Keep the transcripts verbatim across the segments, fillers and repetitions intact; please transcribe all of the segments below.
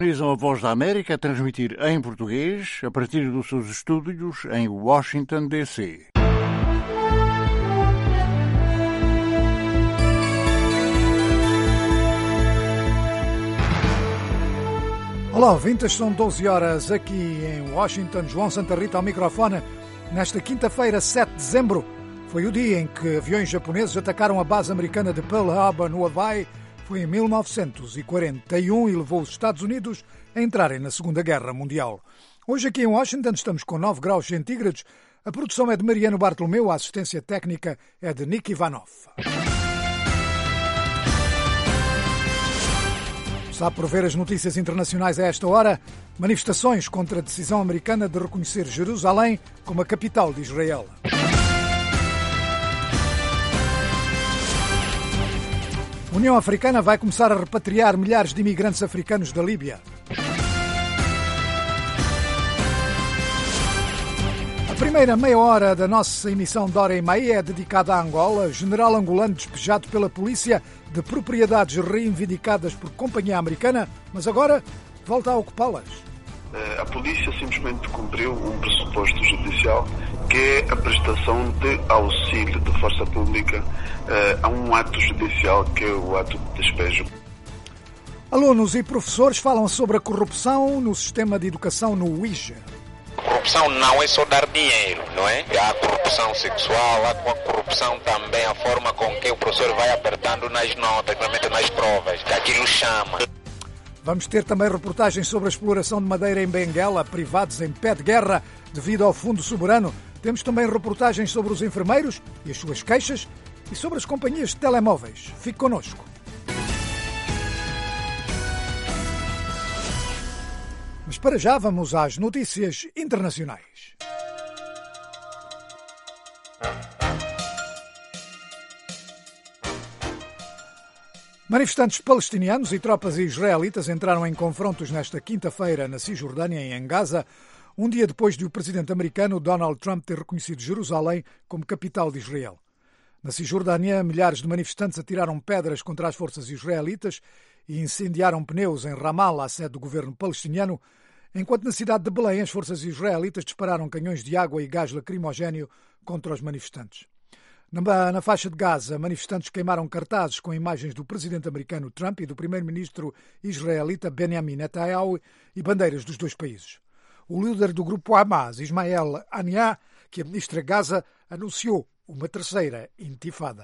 Realizam a Voz da América a transmitir em português a partir dos seus estúdios em Washington, D C Olá, ouvintes, são doze horas aqui em Washington. João Santa Rita ao microfone. Nesta quinta-feira, sete de dezembro, foi o dia em que aviões japoneses atacaram a base americana de Pearl Harbor, no Havaí. Foi em mil novecentos e quarenta e um e levou os Estados Unidos a entrarem na Segunda Guerra Mundial. Hoje aqui em Washington estamos com nove graus centígrados. A produção é de Mariano Bartolomeu, a assistência técnica é de Nick Ivanov. Está por ver as notícias internacionais a esta hora. Manifestações contra a decisão americana de reconhecer Jerusalém como a capital de Israel. A União Africana vai começar a repatriar milhares de imigrantes africanos da Líbia. A primeira meia hora da nossa emissão de Hora e Meia é dedicada a Angola. General angolano despejado pela polícia de propriedades reivindicadas por companhia americana, mas agora volta a ocupá-las. A polícia simplesmente cumpriu um pressuposto judicial, que é a prestação de auxílio de força pública a um ato judicial, que é o ato de despejo. Alunos e professores falam sobre a corrupção no sistema de educação no U I J. A corrupção não é só dar dinheiro, não é? Há a corrupção sexual, há a corrupção também, a forma com que o professor vai apertando nas notas, realmente nas provas, que aquilo chama. Vamos ter também reportagens sobre a exploração de madeira em Benguela, privados em pé de guerra devido ao Fundo Soberano. Temos também reportagens sobre os enfermeiros e as suas queixas e sobre as companhias de telemóveis. Fique connosco. Mas para já vamos às notícias internacionais. Manifestantes palestinianos e tropas israelitas entraram em confrontos nesta quinta-feira na Cisjordânia e em Gaza, um dia depois de o presidente americano Donald Trump ter reconhecido Jerusalém como capital de Israel. Na Cisjordânia, milhares de manifestantes atiraram pedras contra as forças israelitas e incendiaram pneus em Ramallah, a sede do governo palestiniano, enquanto na cidade de Belém as forças israelitas dispararam canhões de água e gás lacrimogéneo contra os manifestantes. Na, na faixa de Gaza, manifestantes queimaram cartazes com imagens do presidente americano Trump e do primeiro-ministro israelita Benjamin Netanyahu e bandeiras dos dois países. O líder do grupo Hamas, Ismael Haniyeh, que administra Gaza, anunciou uma terceira intifada.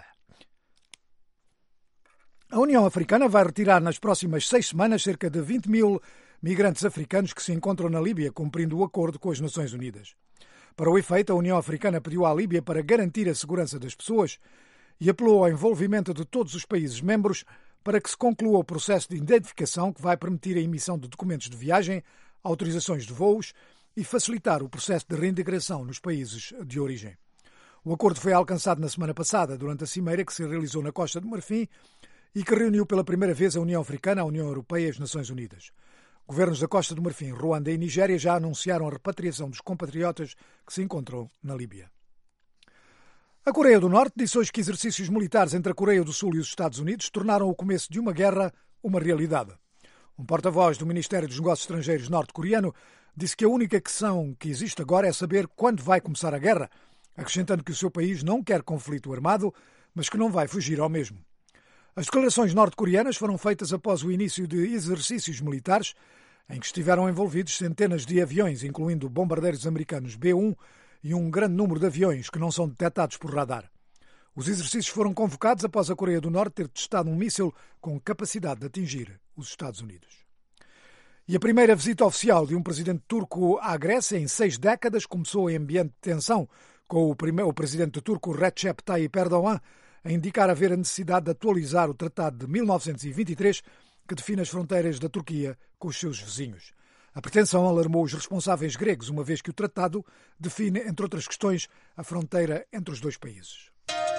A União Africana vai retirar nas próximas seis semanas cerca de vinte mil migrantes africanos que se encontram na Líbia, cumprindo o acordo com as Nações Unidas. Para o efeito, a União Africana pediu à Líbia para garantir a segurança das pessoas e apelou ao envolvimento de todos os países membros para que se conclua o processo de identificação que vai permitir a emissão de documentos de viagem, autorizações de voos e facilitar o processo de reintegração nos países de origem. O acordo foi alcançado na semana passada, durante a cimeira que se realizou na Costa do Marfim e que reuniu pela primeira vez a União Africana, a União Europeia e as Nações Unidas. Governos da Costa do Marfim, Ruanda e Nigéria já anunciaram a repatriação dos compatriotas que se encontram na Líbia. A Coreia do Norte disse hoje que exercícios militares entre a Coreia do Sul e os Estados Unidos tornaram o começo de uma guerra uma realidade. Um porta-voz do Ministério dos Negócios Estrangeiros norte-coreano disse que a única questão que existe agora é saber quando vai começar a guerra, acrescentando que o seu país não quer conflito armado, mas que não vai fugir ao mesmo. As declarações norte-coreanas foram feitas após o início de exercícios militares em que estiveram envolvidos centenas de aviões, incluindo bombardeiros americanos B um e um grande número de aviões que não são detectados por radar. Os exercícios foram convocados após a Coreia do Norte ter testado um míssil com capacidade de atingir os Estados Unidos. E a primeira visita oficial de um presidente turco à Grécia em seis décadas começou em ambiente de tensão, com o, primeiro, o presidente turco Recep Tayyip Erdogan a indicar haver a necessidade de atualizar o Tratado de mil novecentos e vinte e três, que define as fronteiras da Turquia com os seus vizinhos. A pretensão alarmou os responsáveis gregos, uma vez que o tratado define, entre outras questões, a fronteira entre os dois países.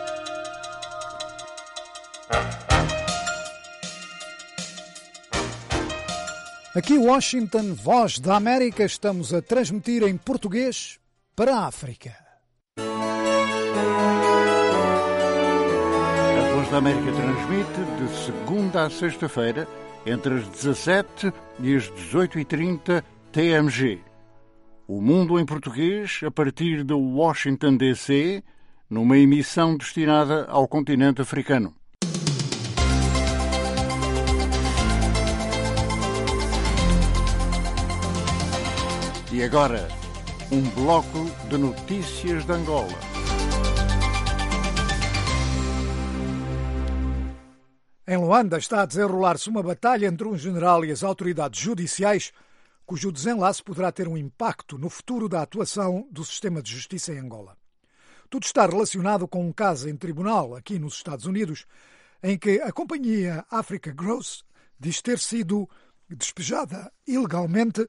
Aqui Washington, Voz da América, estamos a transmitir em português para a África. A Voz da América transmite de segunda a sexta-feira entre as dezassete e as dezoito e trinta T M G. O Mundo em Português, a partir de Washington, D C, numa emissão destinada ao continente africano. E agora, um bloco de notícias de Angola. Em Luanda está a desenrolar-se uma batalha entre um general e as autoridades judiciais, cujo desenlace poderá ter um impacto no futuro da atuação do sistema de justiça em Angola. Tudo está relacionado com um caso em tribunal aqui nos Estados Unidos, em que a companhia Africa Growth diz ter sido despejada ilegalmente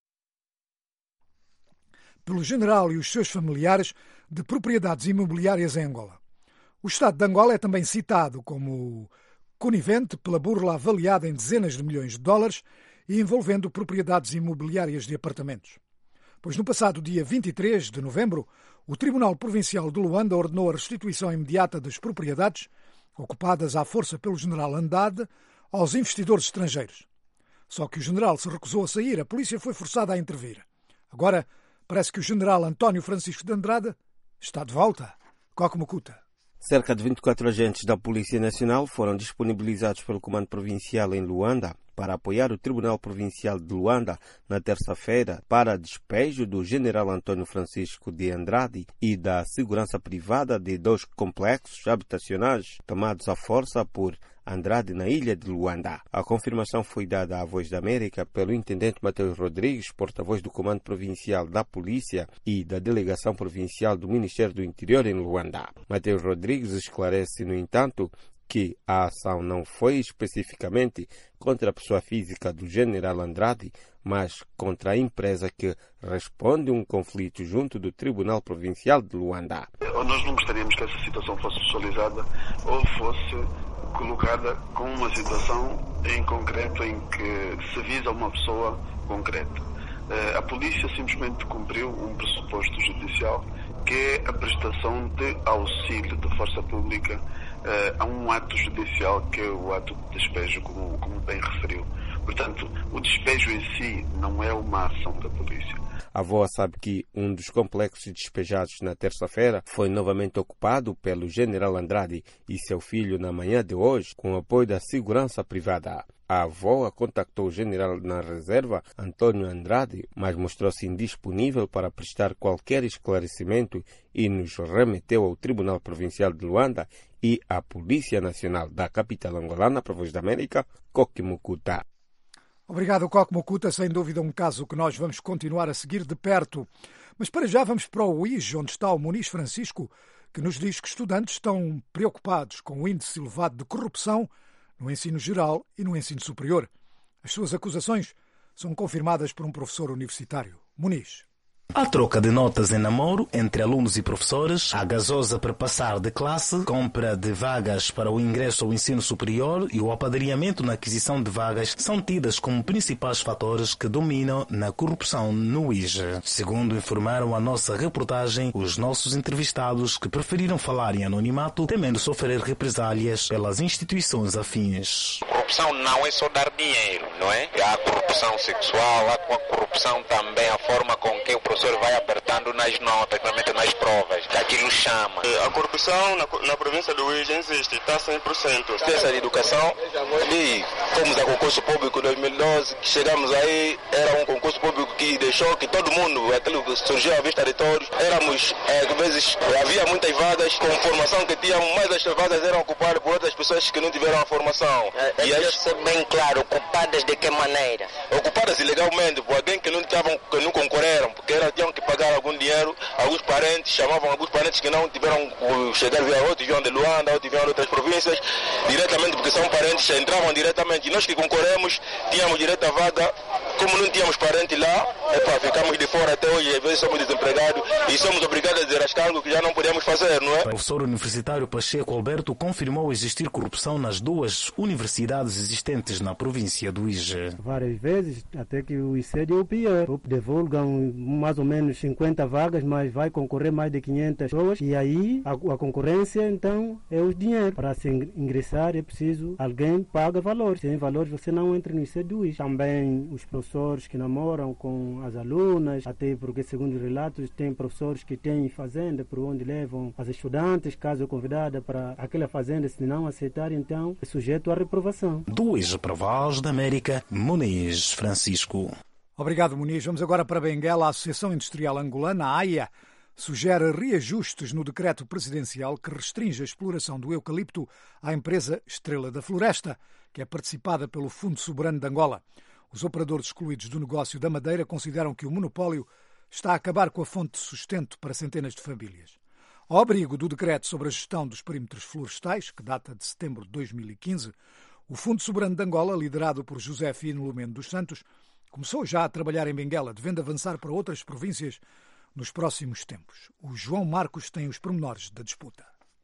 pelo general e os seus familiares de propriedades imobiliárias em Angola. O Estado de Angola é também citado como conivente pela burla avaliada em dezenas de milhões de dólares e envolvendo propriedades imobiliárias de apartamentos. Pois no passado dia vinte e três de novembro, o Tribunal Provincial de Luanda ordenou a restituição imediata das propriedades ocupadas à força pelo general Andrade aos investidores estrangeiros. Só que o general se recusou a sair, a polícia foi forçada a intervir. Agora, parece que o general António Francisco de Andrade está de volta. Coque Mukuta. Cerca de vinte e quatro agentes da Polícia Nacional foram disponibilizados pelo Comando Provincial em Luanda para apoiar o Tribunal Provincial de Luanda na terça-feira para despejo do general António Francisco de Andrade e da segurança privada de dois complexos habitacionais tomados à força por Andrade na ilha de Luanda. A confirmação foi dada à Voz da América pelo intendente Mateus Rodrigues, porta-voz do Comando Provincial da Polícia e da Delegação Provincial do Ministério do Interior em Luanda. Mateus Rodrigues esclarece, no entanto, que a ação não foi especificamente contra a pessoa física do general Andrade, mas contra a empresa que responde a um conflito junto do Tribunal Provincial de Luanda. Nós não gostaríamos que essa situação fosse visualizada ou fosse colocada com uma situação em concreto em que se visa uma pessoa concreta. A polícia simplesmente cumpriu um pressuposto judicial que é a prestação de auxílio de força pública uh, a um ato judicial que é o ato de despejo, como, como bem referiu. Portanto, o despejo em si não é uma ação da polícia. A V O A sabe que um dos complexos despejados na terça-feira foi novamente ocupado pelo general Andrade e seu filho na manhã de hoje, com o apoio da segurança privada. A V O A contactou o general na reserva, Antônio Andrade, mas mostrou-se indisponível para prestar qualquer esclarecimento e nos remeteu ao Tribunal Provincial de Luanda e à Polícia Nacional da capital angolana, para a Voz da América, Coque Mukuta. Obrigado, Coque Mukuta. Sem dúvida um caso que nós vamos continuar a seguir de perto. Mas para já vamos para o U I J, onde está o Muniz Francisco, que nos diz que estudantes estão preocupados com o índice elevado de corrupção no ensino geral e no ensino superior. As suas acusações são confirmadas por um professor universitário. Muniz. A troca de notas em namoro entre alunos e professores, a gasosa para passar de classe, compra de vagas para o ingresso ao ensino superior e o apadrinhamento na aquisição de vagas são tidas como principais fatores que dominam na corrupção no U I J. Segundo informaram a nossa reportagem, os nossos entrevistados que preferiram falar em anonimato, temendo sofrer represálias pelas instituições afins. Corrupção não é só dar dinheiro, não é? Há corrupção sexual, há corrupção também, a forma com que o professor vai apertando nas notas, realmente nas provas, que aquilo chama. A corrupção na, na província do U I J existe, está cem por cento. Essa de educação, e fomos a concurso público dois mil e doze, que chegamos aí, era um concurso público que deixou que todo mundo, aquilo que surgiu à vista de todos, éramos, às vezes, havia muitas vagas com formação que tínhamos, mas as vagas eram ocupadas por outras pessoas que não tiveram a formação. É, e aí, ser bem claro, ocupadas de que maneira? Ocupadas ilegalmente, por alguém que não, tavam, que não concorreram, porque era, tinham que pagar algum dinheiro, alguns parentes, chamavam alguns parentes que não tiveram chegar via outros, vieram de Luanda, outros vieram de outras províncias, diretamente porque são parentes, entravam diretamente. E nós que concorremos, tínhamos direito à vaga com como não tínhamos parente lá, epa, ficamos de fora até hoje, às vezes somos desempregados e somos obrigados a desrascar algo que já não podemos fazer, não é? O professor universitário Pacheco Alberto confirmou existir corrupção nas duas universidades existentes na província do Ije. Várias vezes, até que o I C E deu pior. Divulgam mais ou menos cinquenta vagas, mas vai concorrer mais de quinhentas pessoas e aí a, a concorrência então é o dinheiro. Para se ingressar é preciso alguém paga valores. Sem valores você não entra no I C E do Ije. Também os professores que namoram com as alunas, até porque segundo os relatos tem professores que têm fazenda por onde levam as estudantes, caso convidada para aquela fazenda, se não aceitar então é sujeito à reprovação. Do Ije para a Voz da América, Muniz Francisco. Obrigado, Muniz. Vamos agora para Benguela. A Associação Industrial Angolana, a AIA, sugere reajustes no decreto presidencial que restringe a exploração do eucalipto à empresa Estrela da Floresta, que é participada pelo Fundo Soberano de Angola. Os operadores excluídos do negócio da madeira consideram que o monopólio está a acabar com a fonte de sustento para centenas de famílias. Ao abrigo do decreto sobre a gestão dos perímetros florestais, que data de setembro de dois mil e quinze, o Fundo Soberano de Angola, liderado por José Fino Lumendo dos Santos, começou já a trabalhar em Benguela, devendo avançar para outras províncias nos próximos tempos. O João Marcos tem os pormenores da disputa.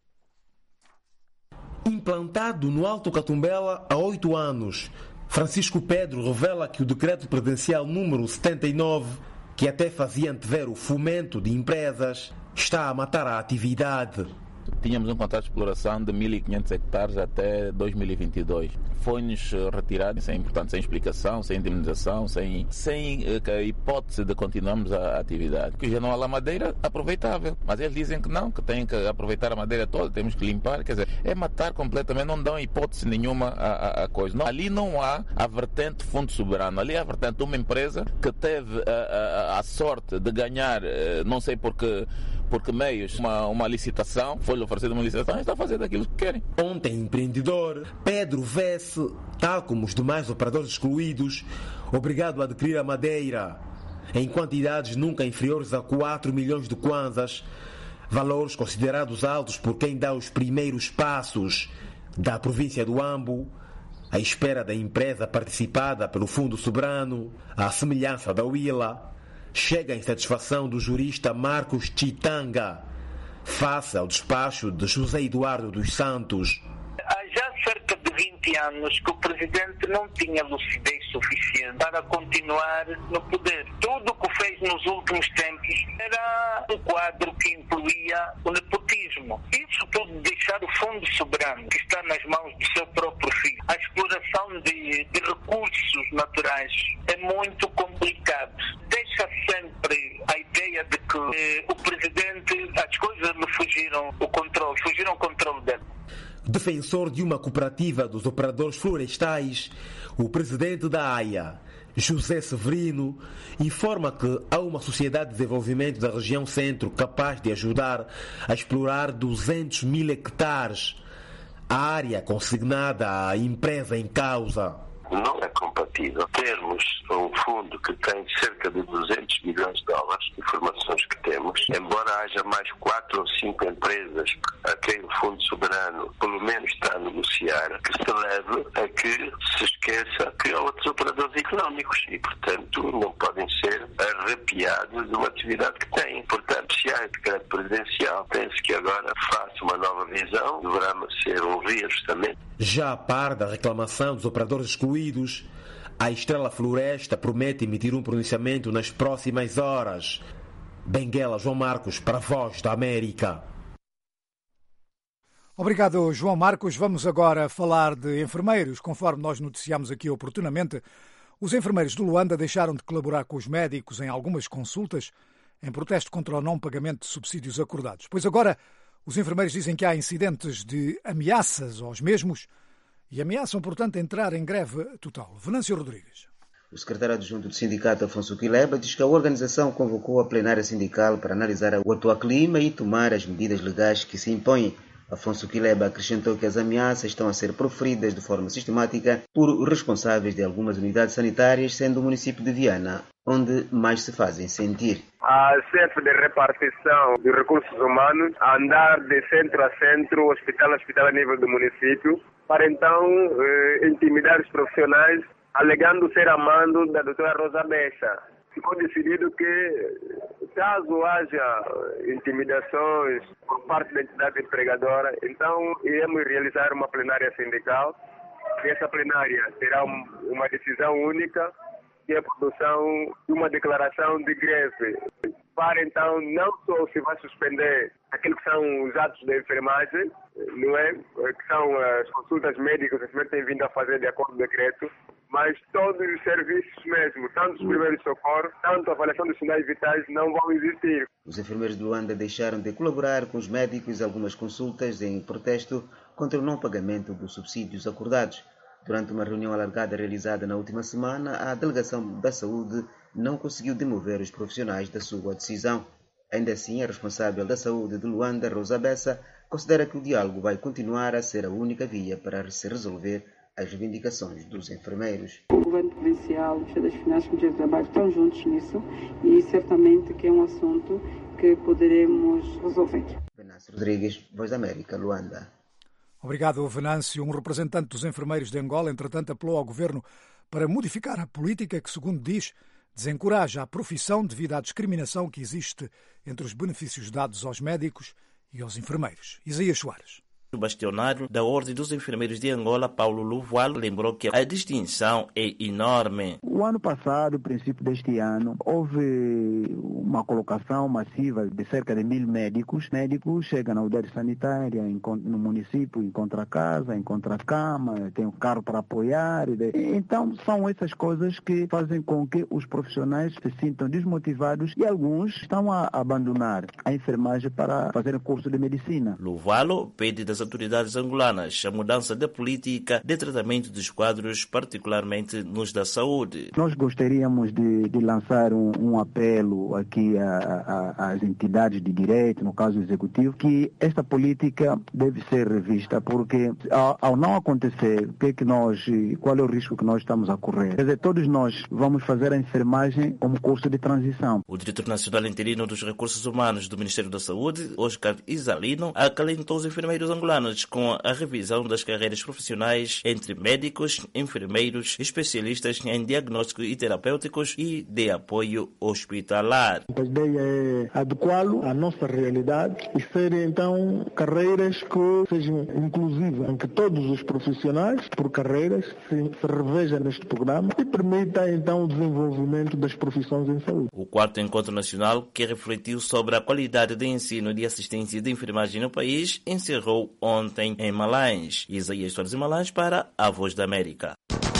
Implantado no Alto Catumbela há oito anos, Francisco Pedro revela que o decreto presidencial número setenta e nove, que até fazia antever o fomento de empresas, está a matar a atividade. Tínhamos um contrato de exploração de mil e quinhentos hectares até dois mil e vinte e dois. Foi-nos retirado sem, portanto, sem explicação, sem indemnização, sem, sem a hipótese de continuarmos a atividade. Porque já não há lá madeira aproveitável. Mas eles dizem que não, que têm que aproveitar a madeira toda, temos que limpar. Quer dizer, é matar completamente, não dão hipótese nenhuma à, à, à coisa. Não, ali não há a vertente fundo soberano. Ali há a vertente de uma empresa que teve a, a, a sorte de ganhar, não sei porquê, porque meios, uma, uma licitação, foi-lhe oferecida uma licitação e está a fazer aquilo que querem. Ontem, empreendedor Pedro Vesse, tal como os demais operadores excluídos, obrigado a adquirir a madeira em quantidades nunca inferiores a quatro milhões de kwanzas, valores considerados altos por quem dá os primeiros passos da província do Ambo, à espera da empresa participada pelo Fundo Soberano, à semelhança da Willa, chega a insatisfação do jurista Marcos Chitanga, face ao despacho de José Eduardo dos Santos. Há já cerca de vinte anos que o presidente não tinha lucidez suficiente para continuar no poder. Tudo o que fez nos últimos tempos era um quadro que incluía o nepotismo. Isso tudo deixar o Fundo Soberano, que está nas mãos do seu próprio filho. A exploração de, de recursos naturais é muito complicado. Deixa sempre a ideia de que eh, o presidente, as coisas lhe fugiram o controle, fugiram o controle dele. Defensor de uma cooperativa dos operadores florestais, o presidente da AIA, José Severino, informa que há uma sociedade de desenvolvimento da região centro capaz de ajudar a explorar duzentos mil hectares, a área consignada à empresa em causa. Não é compatível termos um fundo que tem cerca de duzentos milhões de dólares, informações que temos, embora haja mais quatro ou cinco empresas a quem o Fundo Soberano pelo menos está a negociar, que se leve a que se esqueça que há outros operadores económicos e, portanto, não podem ser arrepiados de uma atividade que têm. Portanto, se há decreto presidencial, penso que agora faça uma nova visão, deverá ser um reajustamento. Já a par da reclamação dos operadores excluídos, a Estrela Floresta promete emitir um pronunciamento nas próximas horas. Benguela, João Marcos, para a Voz da América. Obrigado, João Marcos. Vamos agora falar de enfermeiros. Conforme nós noticiamos aqui oportunamente, os enfermeiros de Luanda deixaram de colaborar com os médicos em algumas consultas em protesto contra o não pagamento de subsídios acordados. Pois agora os enfermeiros dizem que há incidentes de ameaças aos mesmos e ameaçam, portanto, a entrar em greve total. Venâncio Rodrigues. O secretário adjunto do sindicato, Afonso Quileba, diz que a organização convocou a plenária sindical para analisar o atual clima e tomar as medidas legais que se impõem. Afonso Quileba acrescentou que as ameaças estão a ser proferidas de forma sistemática por responsáveis de algumas unidades sanitárias, sendo o município de Viana onde mais se fazem sentir. A chefe de repartição de recursos humanos a andar de centro a centro, hospital a hospital a nível do município, para então eh, intimidar os profissionais alegando ser amando da doutora Rosa Bessa. Ficou decidido que, caso haja intimidações por parte da entidade empregadora, então iremos realizar uma plenária sindical. E essa plenária terá um, uma decisão única, que é a produção de uma declaração de greve. Para então, não só se vai suspender aquilo que são os atos da enfermagem, não é? Que são as consultas médicas que se têm vindo a fazer de acordo com o decreto, mas todos os serviços mesmo, tanto os primeiros socorros, tanto a avaliação dos sinais vitais, não vão existir. Os enfermeiros de Luanda deixaram de colaborar com os médicos em algumas consultas em protesto contra o não pagamento dos subsídios acordados. Durante uma reunião alargada realizada na última semana, a Delegação da Saúde não conseguiu demover os profissionais da sua decisão. Ainda assim, a responsável da saúde de Luanda, Rosa Bessa, considera que o diálogo vai continuar a ser a única via para se resolver as reivindicações dos enfermeiros. O governo provincial, o Ministério das Finanças e o Ministério do Trabalho estão juntos nisso e certamente que é um assunto que poderemos resolver. Venâncio Rodrigues, Voz da América, Luanda. Obrigado, Venâncio. Um representante dos enfermeiros de Angola, entretanto, apelou ao governo para modificar a política que, segundo diz, desencoraja a profissão devido à discriminação que existe entre os benefícios dados aos médicos e aos enfermeiros. Isaías Soares. O bastionário da Ordem dos Enfermeiros de Angola, Paulo Luvual, lembrou que a distinção é enorme. O ano passado, princípio deste ano, houve uma colocação massiva de cerca de mil médicos. Médicos chegam na unidade sanitária no município, encontra casa, encontra cama, tem um carro para apoiar. Então, são essas coisas que fazem com que os profissionais se sintam desmotivados e alguns estão a abandonar a enfermagem para fazer curso de medicina. Luvual pede das autoridades angolanas a mudança da política de tratamento dos quadros, particularmente nos da saúde. Nós gostaríamos de, de lançar um, um apelo aqui às entidades de direito, no caso executivo, que esta política deve ser revista, porque ao, ao não acontecer, o que é que nós, qual é o risco que nós estamos a correr? Quer dizer, todos nós vamos fazer a enfermagem como curso de transição. O diretor nacional interino dos recursos humanos do Ministério da Saúde, Oscar Isalino, acalentou os enfermeiros angolanos com a revisão das carreiras profissionais entre médicos, enfermeiros, especialistas em diagnóstico e terapêuticos e de apoio hospitalar. A ideia é adequá-lo à nossa realidade e serem então carreiras que sejam inclusivas, em que todos os profissionais por carreiras se, se revejam neste programa e permita então o desenvolvimento das profissões em saúde. O quarto encontro nacional, que refletiu sobre a qualidade de ensino e de assistência de enfermagem no país, encerrou ontem em Malães. Isaías Soares em Malães para a Voz da América.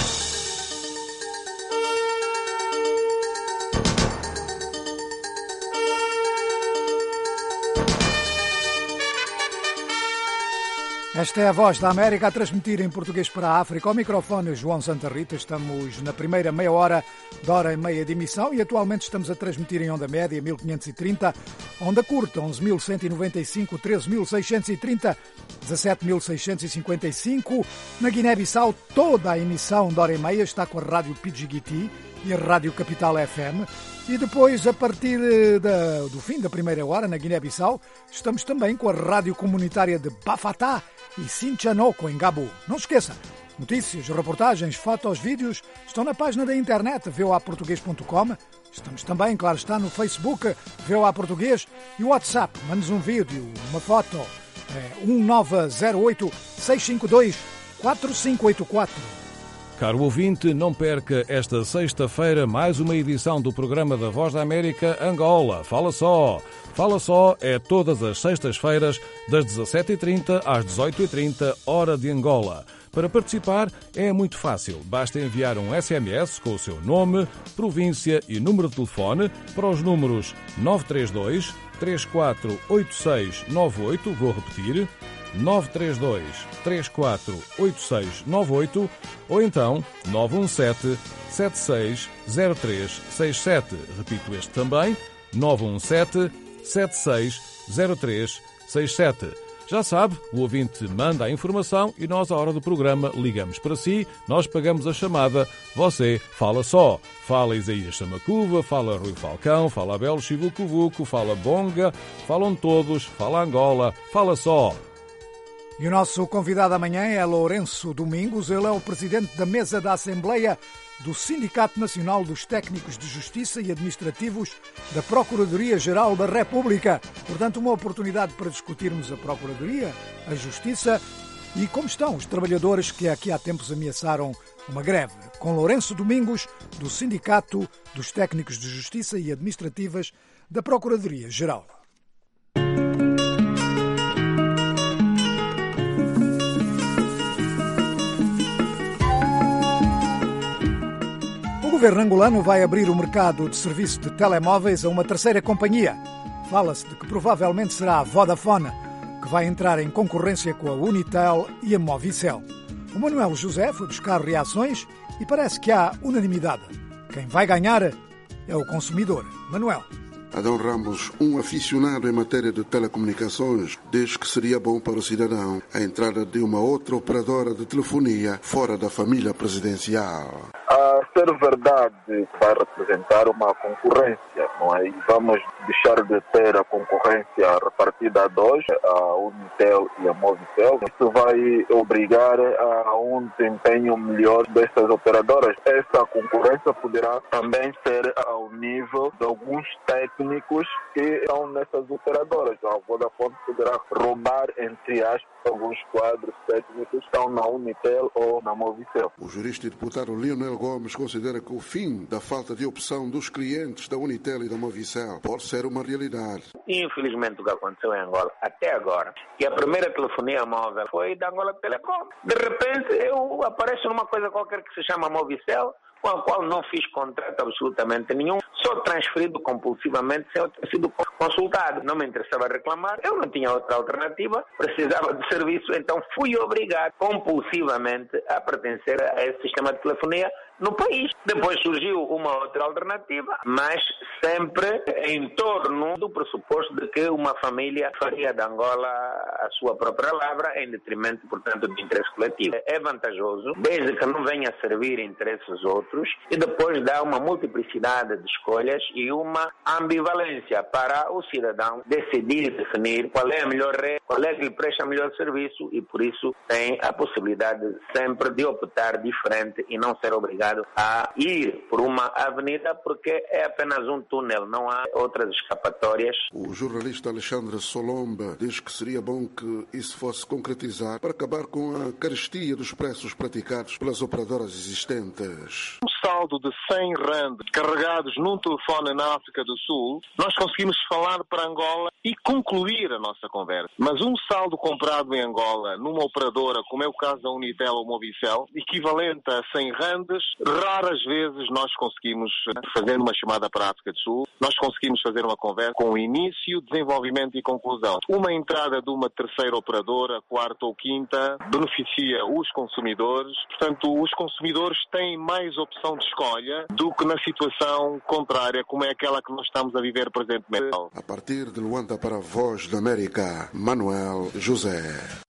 Esta é a Voz da América a transmitir em português para a África. Ao microfone, João Santa Rita. Estamos na primeira meia hora da hora e meia de emissão e atualmente estamos a transmitir em onda média mil quinhentos e trinta, onda curta onze mil cento e noventa e cinco, treze mil seiscentos e trinta, dezassete mil seiscentos e cinquenta e cinco. Na Guiné-Bissau, toda a emissão da hora e meia está com a Rádio Pidgiguiti e a Rádio Capital F M. E depois, a partir da, do fim da primeira hora, na Guiné-Bissau, estamos também com a Rádio Comunitária de Bafatá e Sinchanoko, em Gabo. Não se esqueça, notícias, reportagens, fotos, vídeos estão na página da internet v o a português ponto com. Estamos também, claro está, no Facebook V O A Português e o WhatsApp. Mande-nos um vídeo, uma foto. É um nove zero oito, seis cinco dois, quatro cinco oito quatro. Caro ouvinte, não perca esta sexta-feira mais uma edição do programa da Voz da América Angola. Fala só! Fala só é todas as sextas-feiras, das dezassete e trinta às dezoito e trinta, hora de Angola. Para participar é muito fácil. Basta enviar um S M S com o seu nome, província e número de telefone para os números nove três dois, três quatro oito seis nove oito. Vou repetir. nove três dois, três quatro oito seis nove oito ou então nove um sete, sete seis zero três seis sete. Repito este também, nove um sete, sete seis zero três seis sete. Já sabe, o ouvinte manda a informação e nós, à hora do programa, ligamos para si, nós pagamos a chamada, você fala só. Fala Isaías Samacuva, fala Rui Falcão, fala Abel Chivucuvuco, fala Bonga, falam todos, fala Angola, fala só. E o nosso convidado amanhã é Lourenço Domingos. Ele é o presidente da mesa da Assembleia do Sindicato Nacional dos Técnicos de Justiça e Administrativos da Procuradoria-Geral da República. Portanto, uma oportunidade para discutirmos a Procuradoria, a Justiça e como estão os trabalhadores que aqui há tempos ameaçaram uma greve. Com Lourenço Domingos, do Sindicato dos Técnicos de Justiça e Administrativas da Procuradoria-Geral. O governo angolano vai abrir o mercado de serviço de telemóveis a uma terceira companhia. Fala-se de que provavelmente será a Vodafone, que vai entrar em concorrência com a Unitel e a Movicel. O Manuel José foi buscar reações e parece que há unanimidade. Quem vai ganhar é o consumidor. Manuel. Adão Ramos, um aficionado em matéria de telecomunicações, diz que seria bom para o cidadão a entrada de uma outra operadora de telefonia fora da família presidencial. A ser verdade, vai representar uma concorrência, não é? E vamos deixar de ter a concorrência repartida a dois, a Unitel e a Movicel. Isso vai obrigar a um desempenho melhor destas operadoras. Essa concorrência poderá também ser ao nível de alguns técnicos que estão nessas operadoras. A Vodafone poderá roubar, entre aspas, alguns quadros técnicos que estão na Unitel ou na Movicel. O jurista e deputado Leonel Gomes considera que o fim da falta de opção dos clientes da Unitel e da Movicel pode ser uma realidade. Infelizmente o que aconteceu em Angola até agora, que a primeira telefonia móvel foi da Angola Telecom. De repente eu apareço numa coisa qualquer que se chama Movicel, com a qual não fiz contrato absolutamente nenhum, sou transferido compulsivamente sem eu ter sido consultado. Não me interessava reclamar, eu não tinha outra alternativa, precisava de serviço, então fui obrigado compulsivamente a pertencer a esse sistema de telefonia no país. Depois surgiu uma outra alternativa, mas sempre em torno do pressuposto de que uma família faria de Angola a sua própria lavra, em detrimento, portanto, do interesse coletivo. É vantajoso, desde que não venha a servir interesses outros, e depois dá uma multiplicidade de escolhas e uma ambivalência para o cidadão decidir, definir qual é a melhor rede, qual é que lhe presta melhor serviço, e por isso tem a possibilidade sempre de optar diferente e não ser obrigado a ir por uma avenida, porque é apenas um túnel, não há outras escapatórias. O jornalista Alexandre Solomba diz que seria bom que isso fosse concretizar para acabar com a carestia dos preços praticados pelas operadoras existentes. Um saldo de cem rand carregados num telefone na África do Sul, nós conseguimos falar para Angola e concluir a nossa conversa. Mas um saldo comprado em Angola numa operadora, como é o caso da Unitel ou Movicel, equivalente a cem randes, raras vezes nós conseguimos, fazendo uma chamada para a África do Sul, nós conseguimos fazer uma conversa com início, desenvolvimento e conclusão. Uma entrada de uma terceira operadora, quarta ou quinta, beneficia os consumidores. Portanto, os consumidores têm mais opção de escolha do que na situação contrária, como é aquela que nós estamos a viver presentemente. A partir de Luanda para a Voz da América, Manuel José.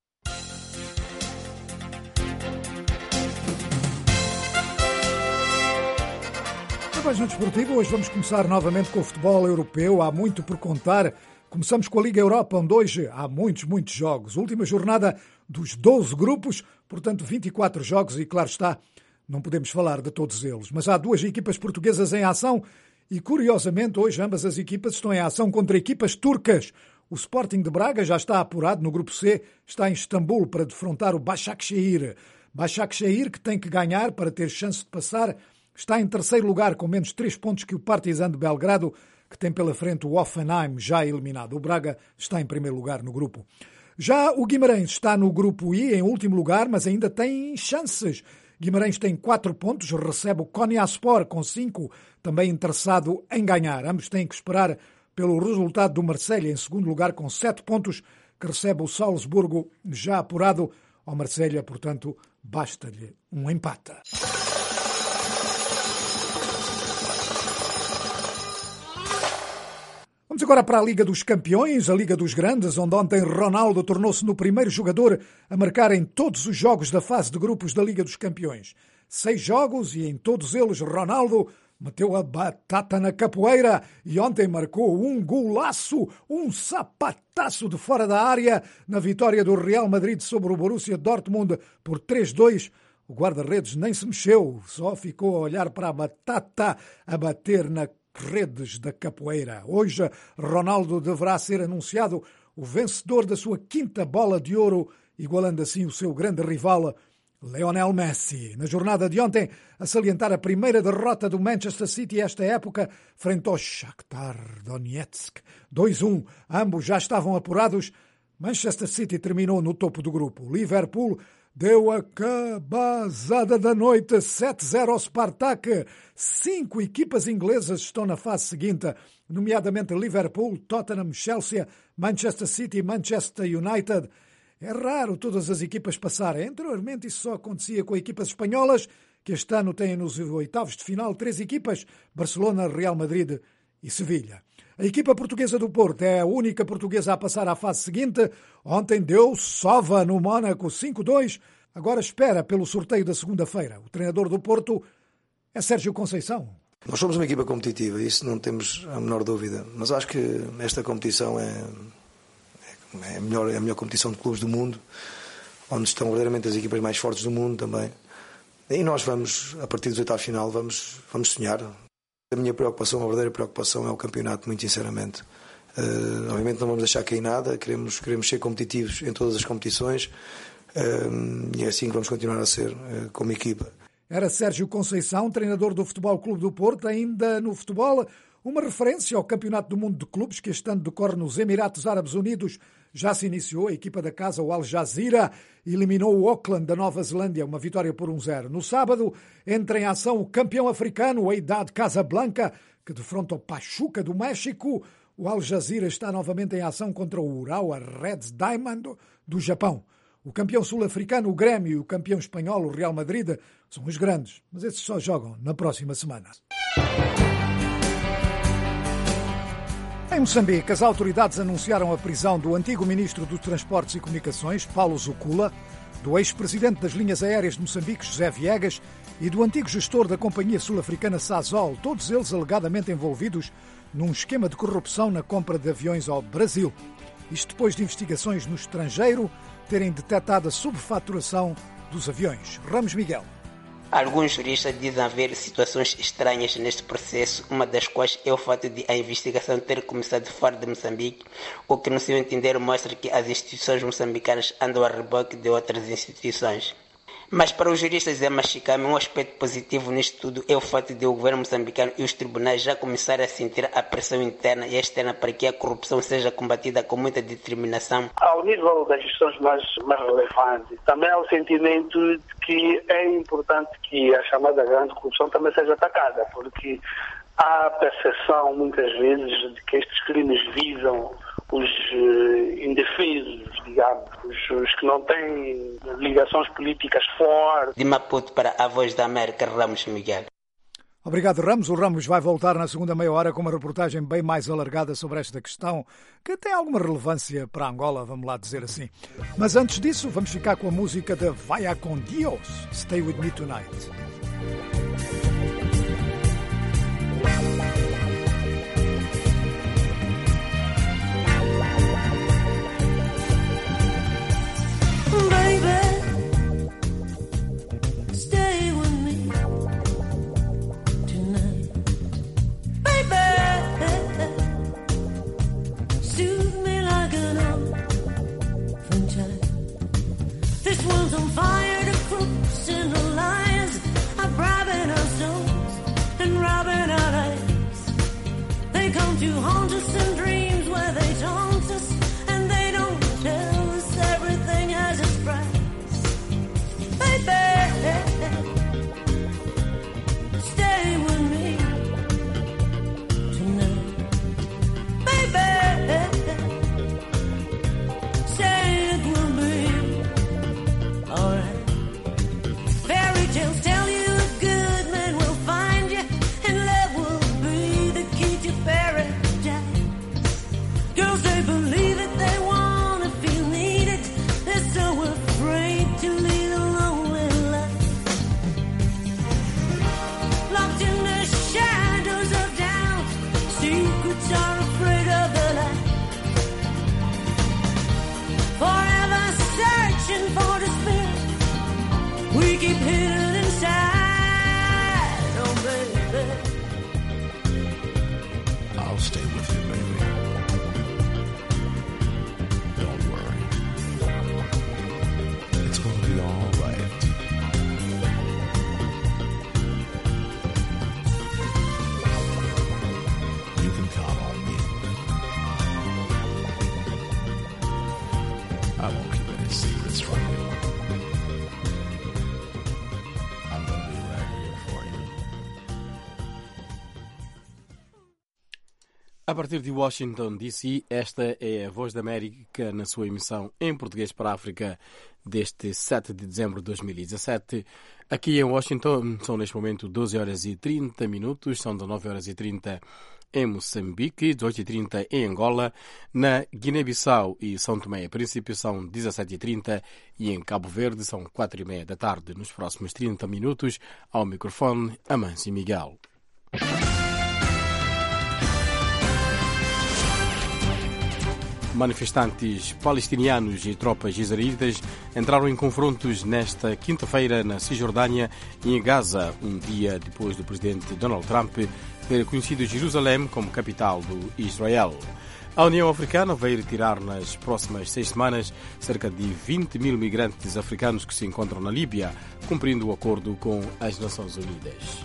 No Desportivo, hoje vamos começar novamente com o futebol europeu. Há muito por contar. Começamos com a Liga Europa, onde hoje há muitos, muitos jogos. Última jornada dos doze grupos, portanto vinte e quatro jogos e, claro está, não podemos falar de todos eles. Mas há duas equipas portuguesas em ação e, curiosamente, hoje ambas as equipas estão em ação contra equipas turcas. O Sporting de Braga já está apurado no grupo C, está em Istambul para defrontar o Başakşehir. Başakşehir, que tem que ganhar para ter chance de passar, está em terceiro lugar com menos três pontos que o Partizan de Belgrado, que tem pela frente o Hoffenheim já eliminado. O Braga está em primeiro lugar no grupo. Já o Guimarães está no grupo I em último lugar, mas ainda tem chances. Guimarães tem quatro pontos, recebe o Konyaspor com cinco, também interessado em ganhar. Ambos têm que esperar pelo resultado do Marselha em segundo lugar com sete pontos, que recebe o Salzburgo já apurado. Ao Marselha, portanto, basta-lhe um empate. Vamos agora para a Liga dos Campeões, a Liga dos Grandes, onde ontem Ronaldo tornou-se no primeiro jogador a marcar em todos os jogos da fase de grupos da Liga dos Campeões. Seis jogos e em todos eles Ronaldo meteu a batata na capoeira e ontem marcou um golaço, um sapataço de fora da área na vitória do Real Madrid sobre o Borussia Dortmund por três a dois. O guarda-redes nem se mexeu, só ficou a olhar para a batata a bater na redes da capoeira. Hoje, Ronaldo deverá ser anunciado o vencedor da sua quinta bola de ouro, igualando assim o seu grande rival, Lionel Messi. Na jornada de ontem, a salientar a primeira derrota do Manchester City esta época, frente ao Shakhtar Donetsk. dois a um, ambos já estavam apurados. Manchester City terminou no topo do grupo. Liverpool deu a cabazada da noite, sete a zero ao Spartak. Cinco equipas inglesas estão na fase seguinte, nomeadamente Liverpool, Tottenham, Chelsea, Manchester City e Manchester United. É raro todas as equipas passarem. Anteriormente isso só acontecia com equipas espanholas, que este ano têm nos oitavos de final três equipas, Barcelona, Real Madrid e Sevilha. A equipa portuguesa do Porto é a única portuguesa a passar à fase seguinte. Ontem deu sova no Mónaco cinco a dois. Agora espera pelo sorteio da segunda-feira. O treinador do Porto é Sérgio Conceição. Nós somos uma equipa competitiva, isso não temos a menor dúvida. Mas acho que esta competição é... É a, melhor, é a melhor competição de clubes do mundo, onde estão verdadeiramente as equipas mais fortes do mundo também. E nós vamos, a partir dos oitavos de final, vamos, vamos sonhar. A minha preocupação, a verdadeira preocupação é o campeonato, muito sinceramente. Uh, obviamente não vamos deixar cair nada, queremos, queremos ser competitivos em todas as competições uh, e é assim que vamos continuar a ser uh, como equipa. Era Sérgio Conceição, treinador do Futebol Clube do Porto, ainda no futebol. Uma referência ao Campeonato do Mundo de Clubes que este ano decorre nos Emirados Árabes Unidos. Já se iniciou, a equipa da casa, o Al Jazeera, eliminou o Auckland da Nova Zelândia, uma vitória por um a zero. No sábado, entra em ação o campeão africano, o Wydad Casablanca, que defronta o Pachuca do México. O Al Jazeera está novamente em ação contra o Urawa Reds Diamond do Japão. O campeão sul-africano, o Grêmio, e o campeão espanhol, o Real Madrid, são os grandes, mas esses só jogam na próxima semana. Em Moçambique, as autoridades anunciaram a prisão do antigo ministro dos Transportes e Comunicações, Paulo Zucula, do ex-presidente das linhas aéreas de Moçambique, José Viegas, e do antigo gestor da companhia sul-africana Sasol, todos eles alegadamente envolvidos num esquema de corrupção na compra de aviões ao Brasil. Isto depois de investigações no estrangeiro terem detectado a subfaturação dos aviões. Ramos Miguel. Alguns juristas dizem haver situações estranhas neste processo, uma das quais é o fato de a investigação ter começado fora de Moçambique, o que, no seu entender, mostra que as instituições moçambicanas andam a reboque de outras instituições. Mas para os juristas Zé Machicame, um aspecto positivo nisto tudo é o fato de o governo moçambicano e os tribunais já começarem a sentir a pressão interna e externa para que a corrupção seja combatida com muita determinação. Ao nível das instituições mais, mais relevantes, também há o sentimento de que é importante que a chamada grande corrupção também seja atacada, porque há a percepção muitas vezes de que estes crimes visam os uh, indefesos, digamos, os, os que não têm ligações políticas fortes. De Maputo para a Voz da América, Ramos Miguel. Obrigado, Ramos. O Ramos vai voltar na segunda meia hora com uma reportagem bem mais alargada sobre esta questão, que tem alguma relevância para Angola, vamos lá dizer assim. Mas antes disso, vamos ficar com a música de Vaya con Dios, Stay With Me Tonight. To haunt us in dreams where they taunt us, and they don't tell us everything has its price. Baby, stay with me tonight. Baby, say it will be alright. Fairy tales tell you a good man will find you, and love will be the key to paradise. I'll stay with you, baby. Don't worry. It's gonna be all right. You can count on me. I won't keep any secrets from you. I'm gonna be right here for you. A partir de Washington, D C, esta é a Voz da América na sua emissão em português para a África deste sete de dezembro de dois mil e dezassete. Aqui em Washington são neste momento doze horas e trinta minutos, são dezenove horas e trinta em Moçambique, dezoito e trinta em Angola, na Guiné-Bissau e São Tomé e Príncipe são dezassete e trinta e em Cabo Verde são quatro e meia da tarde. Nos próximos trinta minutos, ao microfone, Amâncio Miguel. Manifestantes palestinianos e tropas israelitas entraram em confrontos nesta quinta-feira na Cisjordânia e em Gaza, um dia depois do presidente Donald Trump ter reconhecido Jerusalém como capital do Israel. A União Africana vai retirar nas próximas seis semanas cerca de vinte mil migrantes africanos que se encontram na Líbia, cumprindo o acordo com as Nações Unidas.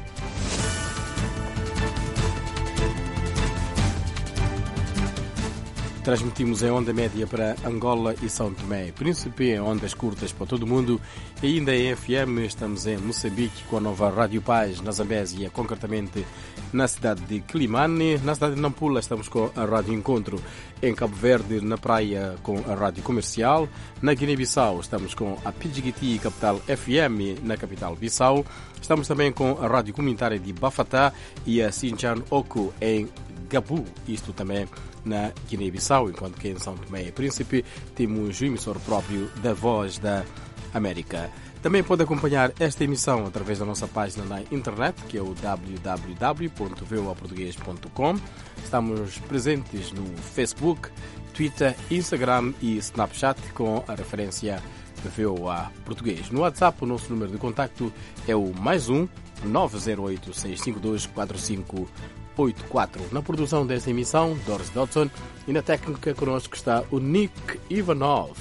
Transmitimos em onda média para Angola e São Tomé e Príncipe, em ondas curtas para todo o mundo, e ainda em F M estamos em Moçambique com a nova Rádio Paz, na Zambésia, concretamente na cidade de Quilimane. Na cidade de Nampula estamos com a Rádio Encontro, em Cabo Verde, na praia, com a Rádio Comercial. Na Guiné-Bissau estamos com a Pidjigiti Capital F M, na capital Bissau. Estamos também com a Rádio Comunitária de Bafatá e a Sinchan Oku em Gabu, isto também na Guiné-Bissau, enquanto que em São Tomé e Príncipe temos o emissor próprio da Voz da América. Também pode acompanhar esta emissão através da nossa página na internet, que é o w w w ponto v o a português ponto com. Estamos presentes no Facebook, Twitter, Instagram e Snapchat com a referência de V O A Português. No WhatsApp, o nosso número de contacto é o mais um nove zero oito seis cinco dois quatro cinco oito quatro. Na produção desta emissão, Doris Dodson, e na técnica connosco está o Nick Ivanov.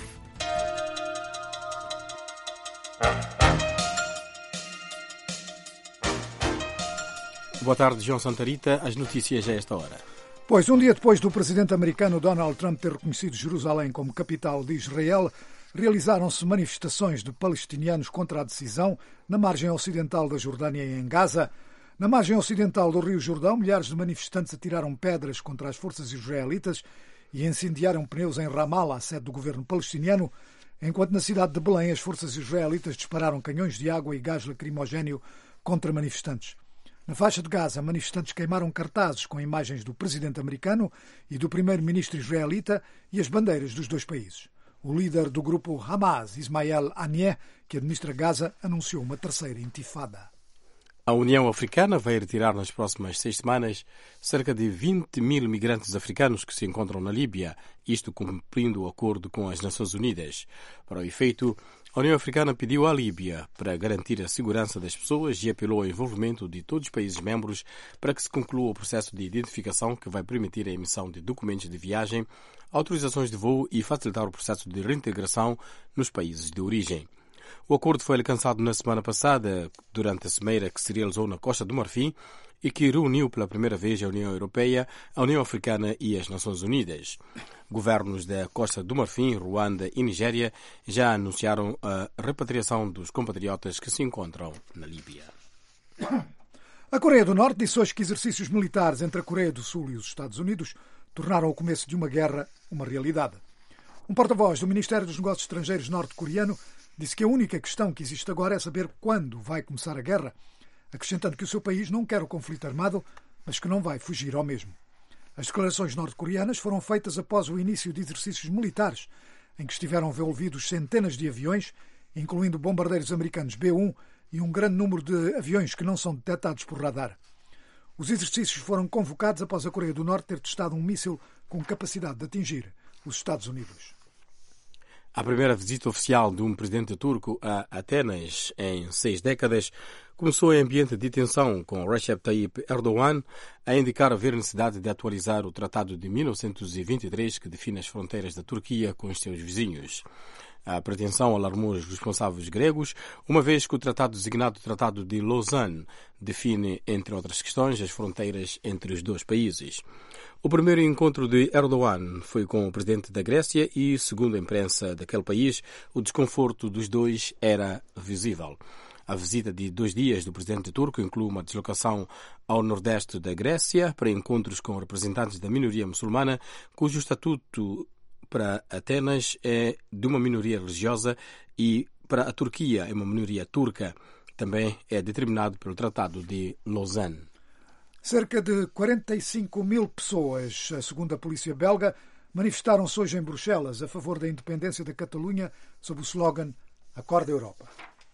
Boa tarde, João Santarita. As notícias a esta hora. Pois, um dia depois do presidente americano Donald Trump ter reconhecido Jerusalém como capital de Israel, realizaram-se manifestações de palestinianos contra a decisão na margem ocidental da Jordânia e em Gaza. Na margem ocidental do Rio Jordão, milhares de manifestantes atiraram pedras contra as forças israelitas e incendiaram pneus em Ramallah, a sede do governo palestiniano, enquanto na cidade de Belém as forças israelitas dispararam canhões de água e gás lacrimogéneo contra manifestantes. Na faixa de Gaza, manifestantes queimaram cartazes com imagens do presidente americano e do primeiro-ministro israelita e as bandeiras dos dois países. O líder do grupo Hamas, Ismael Haniyeh, que administra Gaza, anunciou uma terceira intifada. A União Africana vai retirar nas próximas seis semanas cerca de vinte mil migrantes africanos que se encontram na Líbia, isto cumprindo o acordo com as Nações Unidas. Para o efeito, a União Africana pediu à Líbia para garantir a segurança das pessoas e apelou ao envolvimento de todos os países membros para que se conclua o processo de identificação que vai permitir a emissão de documentos de viagem, autorizações de voo e facilitar o processo de reintegração nos países de origem. O acordo foi alcançado na semana passada, durante a cimeira que se realizou na Costa do Marfim e que reuniu pela primeira vez a União Europeia, a União Africana e as Nações Unidas. Governos da Costa do Marfim, Ruanda e Nigéria já anunciaram a repatriação dos compatriotas que se encontram na Líbia. A Coreia do Norte disse hoje que exercícios militares entre a Coreia do Sul e os Estados Unidos tornaram o começo de uma guerra uma realidade. Um porta-voz do Ministério dos Negócios Estrangeiros norte-coreano disse que a única questão que existe agora é saber quando vai começar a guerra, acrescentando que o seu país não quer o conflito armado, mas que não vai fugir ao mesmo. As declarações norte-coreanas foram feitas após o início de exercícios militares, em que estiveram envolvidos centenas de aviões, incluindo bombardeiros americanos B um e um grande número de aviões que não são detectados por radar. Os exercícios foram convocados após a Coreia do Norte ter testado um míssil com capacidade de atingir os Estados Unidos. A primeira visita oficial de um presidente turco a Atenas em seis décadas começou em ambiente de tensão, com Recep Tayyip Erdogan a indicar haver necessidade de atualizar o Tratado de mil novecentos e vinte e três que define as fronteiras da Turquia com os seus vizinhos. A pretensão alarmou os responsáveis gregos, uma vez que o tratado designado Tratado de Lausanne define, entre outras questões, as fronteiras entre os dois países. O primeiro encontro de Erdogan foi com o presidente da Grécia e, segundo a imprensa daquele país, o desconforto dos dois era visível. A visita de dois dias do presidente turco inclui uma deslocação ao nordeste da Grécia para encontros com representantes da minoria muçulmana, cujo estatuto para Atenas é de uma minoria religiosa e para a Turquia é uma minoria turca. Também é determinado pelo Tratado de Lausanne. Cerca de quarenta e cinco mil pessoas, segundo a polícia belga, manifestaram-se hoje em Bruxelas a favor da independência da Catalunha sob o slogan Acorda Europa.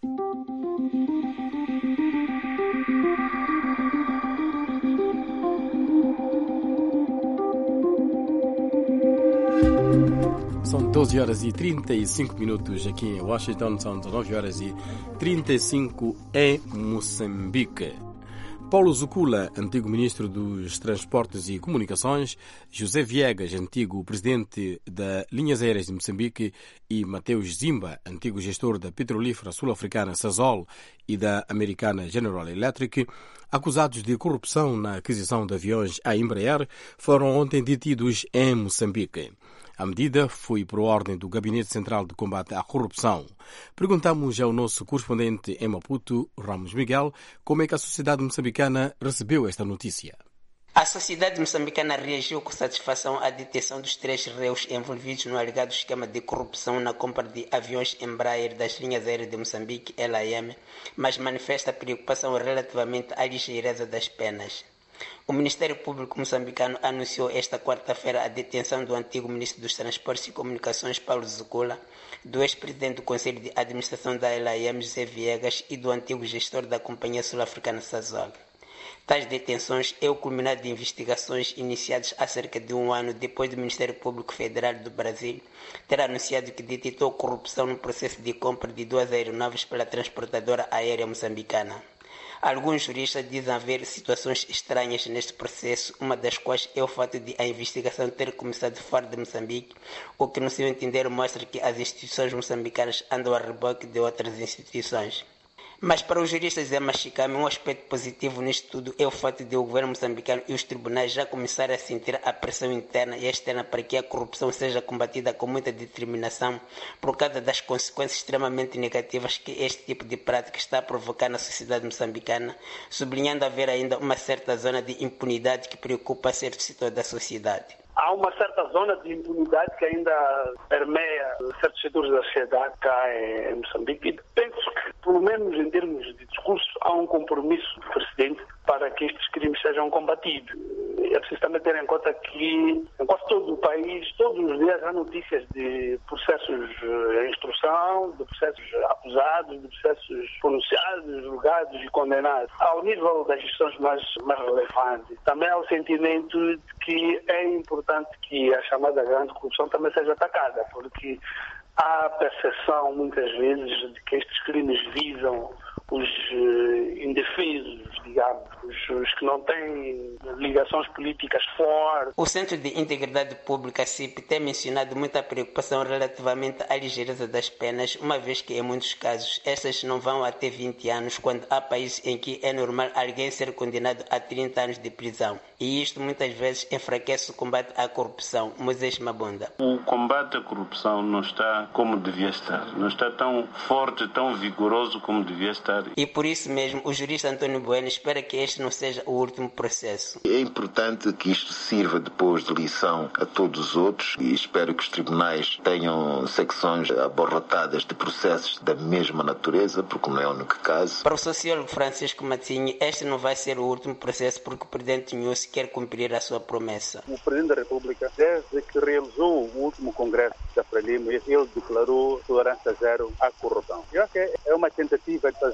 São doze horas e trinta e cinco minutos aqui em Washington, são dezenove horas e trinta e cinco em Moçambique. Paulo Zucula, antigo ministro dos Transportes e Comunicações, José Viegas, antigo presidente da Linhas Aéreas de Moçambique, e Mateus Zimba, antigo gestor da petrolífera sul-africana Sasol e da americana General Electric, acusados de corrupção na aquisição de aviões à Embraer, foram ontem detidos em Moçambique. A medida foi por ordem do Gabinete Central de Combate à Corrupção. Perguntamos ao nosso correspondente em Maputo, Ramos Miguel, como é que a sociedade moçambicana recebeu esta notícia. A sociedade moçambicana reagiu com satisfação à detenção dos três réus envolvidos no alegado esquema de corrupção na compra de aviões Embraer das Linhas Aéreas de Moçambique, L A M, mas manifesta preocupação relativamente à ligeireza das penas. O Ministério Público moçambicano anunciou esta quarta-feira a detenção do antigo ministro dos Transportes e Comunicações, Paulo Zucula, do ex-presidente do Conselho de Administração da L A M, José Viegas, e do antigo gestor da companhia sul-africana Sasol. Tais detenções é o culminado de investigações iniciadas há cerca de um ano depois do Ministério Público Federal do Brasil ter anunciado que detectou corrupção no processo de compra de duas aeronaves pela transportadora aérea moçambicana. Alguns juristas dizem haver situações estranhas neste processo, uma das quais é o fato de a investigação ter começado fora de Moçambique, o que, no seu entender, mostra que as instituições moçambicanas andam a reboque de outras instituições. Mas para os juristas Zé Machicame, um aspecto positivo nisto tudo é o fato de o governo moçambicano e os tribunais já começarem a sentir a pressão interna e externa para que a corrupção seja combatida com muita determinação por causa das consequências extremamente negativas que este tipo de prática está a provocar na sociedade moçambicana, sublinhando haver ainda uma certa zona de impunidade que preocupa certo setor da sociedade. Há uma certa zona de impunidade que ainda permeia certos setores da sociedade cá em Moçambique. E penso que, pelo menos em termos de discurso, há um compromisso do presidente para que estes crimes sejam combatidos. É preciso também ter em conta que em quase todo o país, todos os dias há notícias de processos em instrução, de processos acusados, de processos pronunciados, julgados e condenados. Ao nível das instituições mais, mais relevantes, também há o sentimento de que é importante que a chamada grande corrupção também seja atacada, porque há a percepção, muitas vezes, de que estes crimes visam os uh, indefesos, digamos, os, os que não têm ligações políticas fortes. O Centro de Integridade Pública, C I P, tem mencionado muita preocupação relativamente à ligeireza das penas, uma vez que, em muitos casos, estas não vão até vinte anos, quando há países em que é normal alguém ser condenado a trinta anos de prisão. E isto, muitas vezes, enfraquece o combate à corrupção. Moisés Mabunda. O combate à corrupção não está como devia estar. Não está tão forte, tão vigoroso como devia estar. E por isso mesmo, o jurista António Bueno espera que este não seja o último processo. É importante que isto sirva depois de lição a todos os outros e espero que os tribunais tenham secções abarrotadas de processos da mesma natureza, porque não é o único caso. Para o sociólogo Francisco Matinho, este não vai ser o último processo porque o presidente Nhosi quer cumprir a sua promessa. O presidente da República, desde que realizou o último congresso da Frelimo, ele declarou tolerância zero à corrupção. Eu acho que é uma tentativa de fazer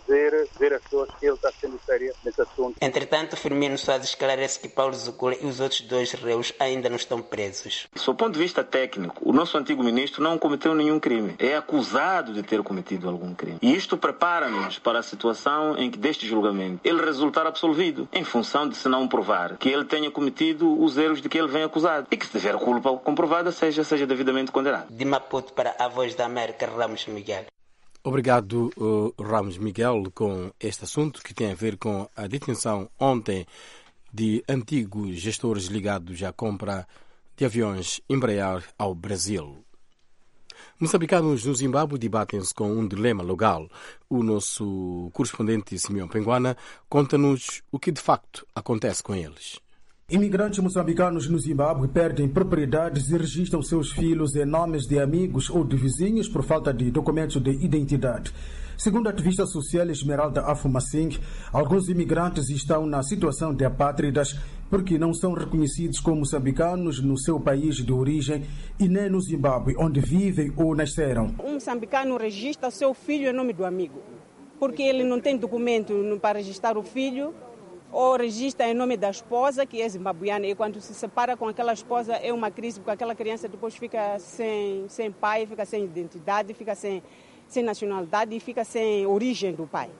fazer ver as pessoas que ele está sendo sério nesse assunto. Entretanto, Firmino Soares esclarece que Paulo Zucula e os outros dois réus ainda não estão presos. Do ponto de vista técnico, o nosso antigo ministro não cometeu nenhum crime. É acusado de ter cometido algum crime. E isto prepara-nos para a situação em que deste julgamento ele resultar absolvido, em função de se não provar que ele tenha cometido os erros de que ele vem acusado. E que se tiver culpa comprovada, seja, seja devidamente condenado. De Maputo para a Voz da América, Ramos Miguel. Obrigado, uh, Ramos Miguel, com este assunto que tem a ver com a detenção ontem de antigos gestores ligados à compra de aviões Embraer ao Brasil. Moçambicanos no Zimbábue debatem-se com um dilema legal. O nosso correspondente Simeão Penguana conta-nos o que de facto acontece com eles. Imigrantes moçambicanos no Zimbábue perdem propriedades e registram seus filhos em nomes de amigos ou de vizinhos por falta de documentos de identidade. Segundo a ativista social Esmeralda Afuma-Singh, alguns imigrantes estão na situação de apátridas porque não são reconhecidos como moçambicanos no seu país de origem e nem no Zimbábue, onde vivem ou nasceram. Um moçambicano registra seu filho em nome do amigo, porque ele não tem documento para registrar o filho, ou registra em nome da esposa, que é zimbabuiana, e quando se separa com aquela esposa é uma crise, porque aquela criança depois fica sem, sem pai, fica sem identidade, fica sem, sem nacionalidade e fica sem origem do pai.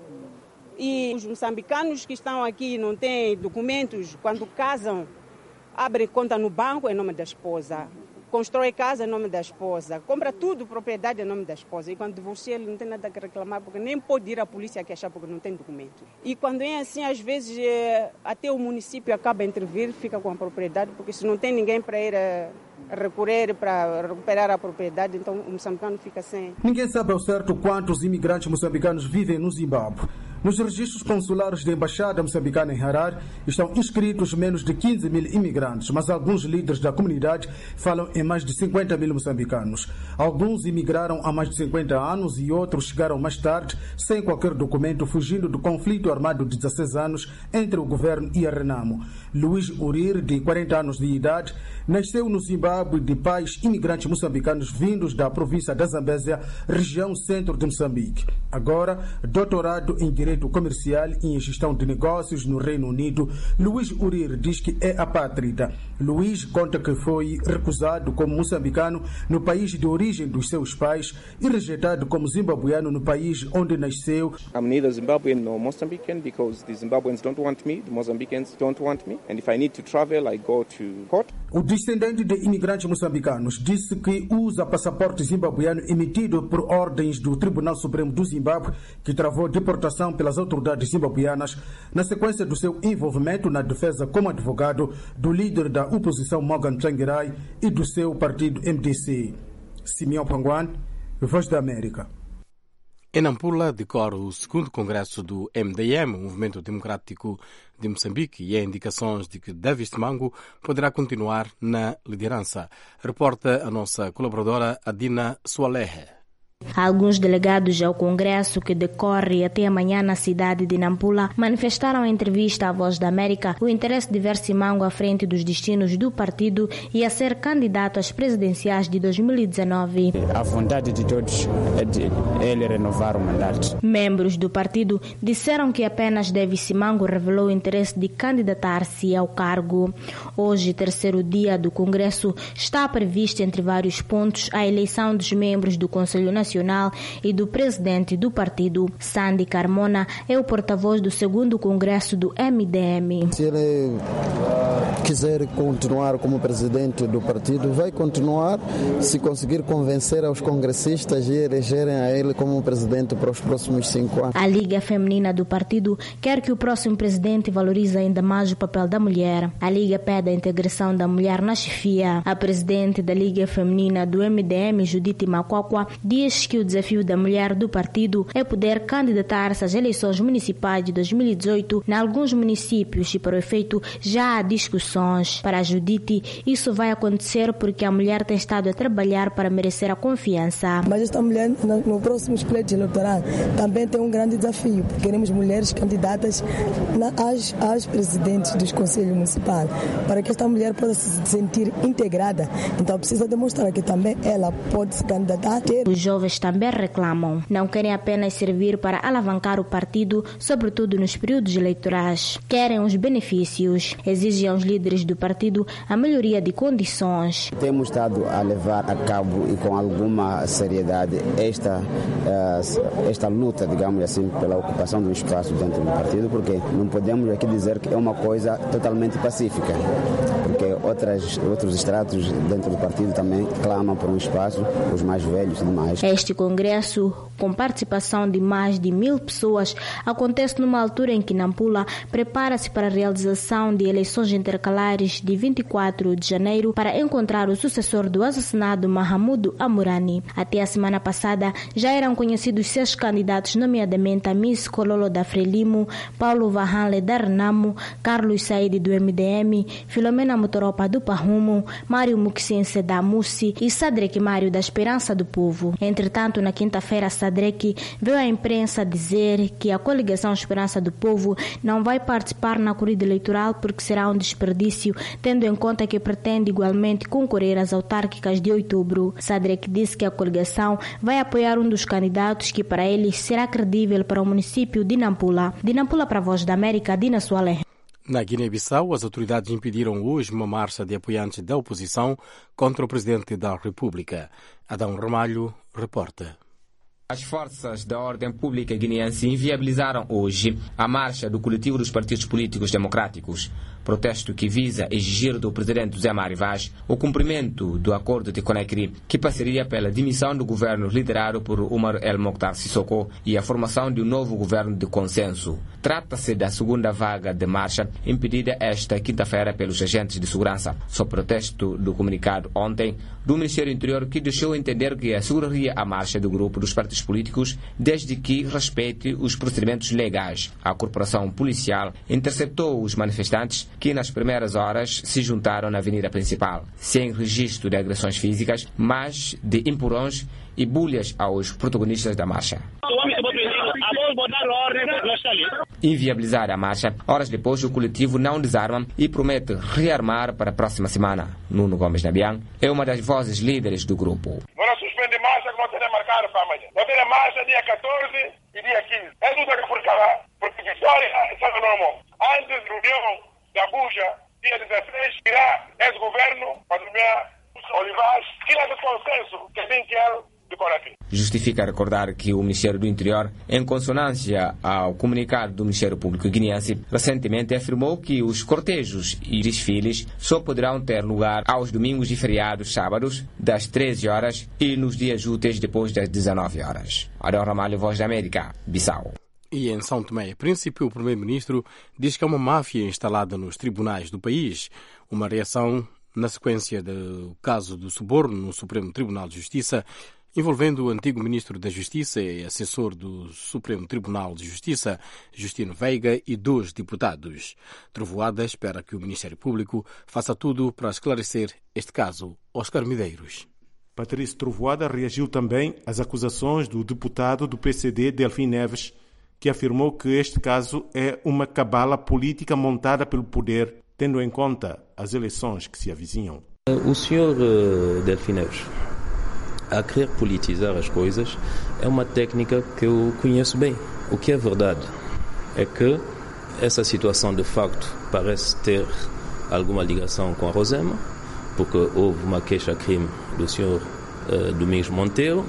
E os moçambicanos que estão aqui não têm documentos, quando casam, abrem conta no banco em nome da esposa, constrói casa em nome da esposa, compra tudo, propriedade em nome da esposa. E quando divorcia, ele não tem nada a reclamar, porque nem pode ir à polícia queixar porque não tem documento. E quando é assim, às vezes, até o município acaba intervir, fica com a propriedade, porque se não tem ninguém para ir a recorrer para recuperar a propriedade, então o moçambicano fica sem. Ninguém sabe ao certo quantos imigrantes moçambicanos vivem no Zimbábue. Nos registros consulares da Embaixada Moçambicana em Harare estão inscritos menos de quinze mil imigrantes, mas alguns líderes da comunidade falam em mais de cinquenta mil moçambicanos. Alguns imigraram há mais de cinquenta anos e outros chegaram mais tarde, sem qualquer documento, fugindo do conflito armado de dezesseis anos entre o governo e a Renamo. Luís Urir, de quarenta anos de idade, nasceu no Zimbábue de pais imigrantes moçambicanos vindos da província da Zambésia, região centro de Moçambique. Agora, doutorado em Direito Comercial e em Gestão de Negócios no Reino Unido, Luís Urir diz que é apátrida. Luís conta que foi recusado como moçambicano no país de origem dos seus pais e rejeitado como zimbabuiano no país onde nasceu. I'm neither Zimbabwean nor Mozambican because the Zimbabweans don't want me, the Mozambicans don't want me, and if I need to travel, I go to court. O descendente de imigrantes moçambicanos disse que usa passaporte zimbabuiano emitido por ordens do Tribunal Supremo do Zimbábue, que travou deportação pelas autoridades zimbabuianas na sequência do seu envolvimento na defesa como advogado do líder da oposição Morgan Tsvangirai e do seu partido M D C. Simeão Panguan, Voz da América. Em Nampula decorre o segundo congresso do M D M, o Movimento Democrático de Moçambique, e há indicações de que Davis Mango poderá continuar na liderança. Reporta a nossa colaboradora Adina Sualehe. Alguns delegados ao Congresso, que decorre até amanhã na cidade de Nampula, manifestaram em entrevista à Voz da América o interesse de ver Simango à frente dos destinos do partido e a ser candidato às presidenciais de dois mil e dezenove. A vontade de todos é de ele renovar o mandato. Membros do partido disseram que apenas Davis Simango revelou o interesse de candidatar-se ao cargo. Hoje, terceiro dia do Congresso, está prevista, entre vários pontos, a eleição dos membros do Conselho Nacional e do presidente do partido. Sandy Carmona é o porta-voz do segundo congresso do M D M. Se ele quiser continuar como presidente do partido, vai continuar, se conseguir convencer aos congressistas e elegerem a ele como presidente para os próximos cinco anos. A Liga Feminina do partido quer que o próximo presidente valorize ainda mais o papel da mulher. A Liga pede a integração da mulher na chefia. A presidente da Liga Feminina do M D M, Judith Makwakwa, diz que o desafio da mulher do partido é poder candidatar-se às eleições municipais de dois mil e dezoito em alguns municípios e, para o efeito, já há discussões. Para a Judite, isso vai acontecer porque a mulher tem estado a trabalhar para merecer a confiança. Mas esta mulher, no próximo pleito eleitoral, também tem um grande desafio, porque queremos mulheres candidatas às, às presidentes dos conselhos municipais. Para que esta mulher possa se sentir integrada, então precisa demonstrar que também ela pode se candidatar. Os jovens jovens também reclamam. Não querem apenas servir para alavancar o partido, sobretudo nos períodos eleitorais. Querem os benefícios. Exigem aos líderes do partido a melhoria de condições. Temos estado a levar a cabo e com alguma seriedade esta, esta luta, digamos assim, pela ocupação do espaço dentro do partido, porque não podemos aqui dizer que é uma coisa totalmente pacífica, porque outras, outros estratos dentro do partido também clamam por um espaço, os mais velhos e demais. Este congresso, com participação de mais de mil pessoas, acontece numa altura em que Nampula prepara-se para a realização de eleições intercalares de vinte e quatro de janeiro para encontrar o sucessor do assassinado Mahamudu Amurani. Até a semana passada já eram conhecidos seis candidatos, nomeadamente a Miss Kololo da Frelimo, Paulo Vahanle da Renamo, Carlos Said do M D M, Filomena Motoropa do Pahumo, Mário Muxiense da Mussi e Sadrek Mário da Esperança do Povo. Entretanto, na quinta-feira, Sadrek veio à imprensa dizer que a coligação Esperança do Povo não vai participar na corrida eleitoral porque será um desperdício, tendo em conta que pretende igualmente concorrer às autárquicas de outubro. Sadrek disse que a coligação vai apoiar um dos candidatos que para eles será credível para o município de Nampula. De Nampula para a Voz da América, Dina Soalé. Na Guiné-Bissau, as autoridades impediram hoje uma marcha de apoiantes da oposição contra o presidente da República. Adão Ramalho reporta. As forças da ordem pública guineense inviabilizaram hoje a marcha do coletivo dos partidos políticos democráticos, protesto que visa exigir do presidente José Mário Vaz o cumprimento do acordo de Conakry, que passaria pela demissão do governo liderado por Umar El Mokhtar Sissoko e a formação de um novo governo de consenso. Trata-se da segunda vaga de marcha impedida esta quinta-feira pelos agentes de segurança, sob protesto do comunicado ontem do Ministério do Interior, que deixou entender que asseguraria a marcha do grupo dos partidos políticos desde que respeite os procedimentos legais. A corporação policial interceptou os manifestantes que nas primeiras horas se juntaram na avenida principal, sem registro de agressões físicas, mas de empurrões e bulhas aos protagonistas da marcha. Inviabilizar a marcha, horas depois o coletivo não desarma e promete rearmar para a próxima semana. Nuno Gomes Nabian é uma das vozes líderes do grupo. Vamos suspender marcha que não terá marcado para amanhã. Não terá marcha dia catorze e dia quinze. É tudo que por cá, porque Vitória está normal. Antes do reunião da Abuja, dia dezesseis, irá esse governo para nomear Olivais, que é do consenso que tem que é do Conakry. Justifica recordar que o Ministério do Interior, em consonância ao comunicado do Ministério Público guineense, recentemente afirmou que os cortejos e desfiles só poderão ter lugar aos domingos e feriados sábados, das treze horas e nos dias úteis depois das dezenove horas. Adão Ramalho, Voz da América, Bissau. E em São Tomé e Príncipe, o primeiro-ministro diz que é uma máfia instalada nos tribunais do país. Uma reação na sequência do caso do suborno no Supremo Tribunal de Justiça, envolvendo o antigo ministro da Justiça e assessor do Supremo Tribunal de Justiça, Justino Veiga, e dois deputados. Trovoada espera que o Ministério Público faça tudo para esclarecer este caso. Oscar Medeiros. Patrício Trovoada reagiu também às acusações do deputado do P C D, Delfim Neves, que afirmou que este caso é uma cabala política montada pelo poder, tendo em conta as eleições que se avizinham. O senhor uh, Delfim Neves, a querer politizar as coisas, é uma técnica que eu conheço bem. O que é verdade é que essa situação de facto parece ter alguma ligação com a Rosema, porque houve uma queixa-crime do senhor uh, Domingos Monteiro,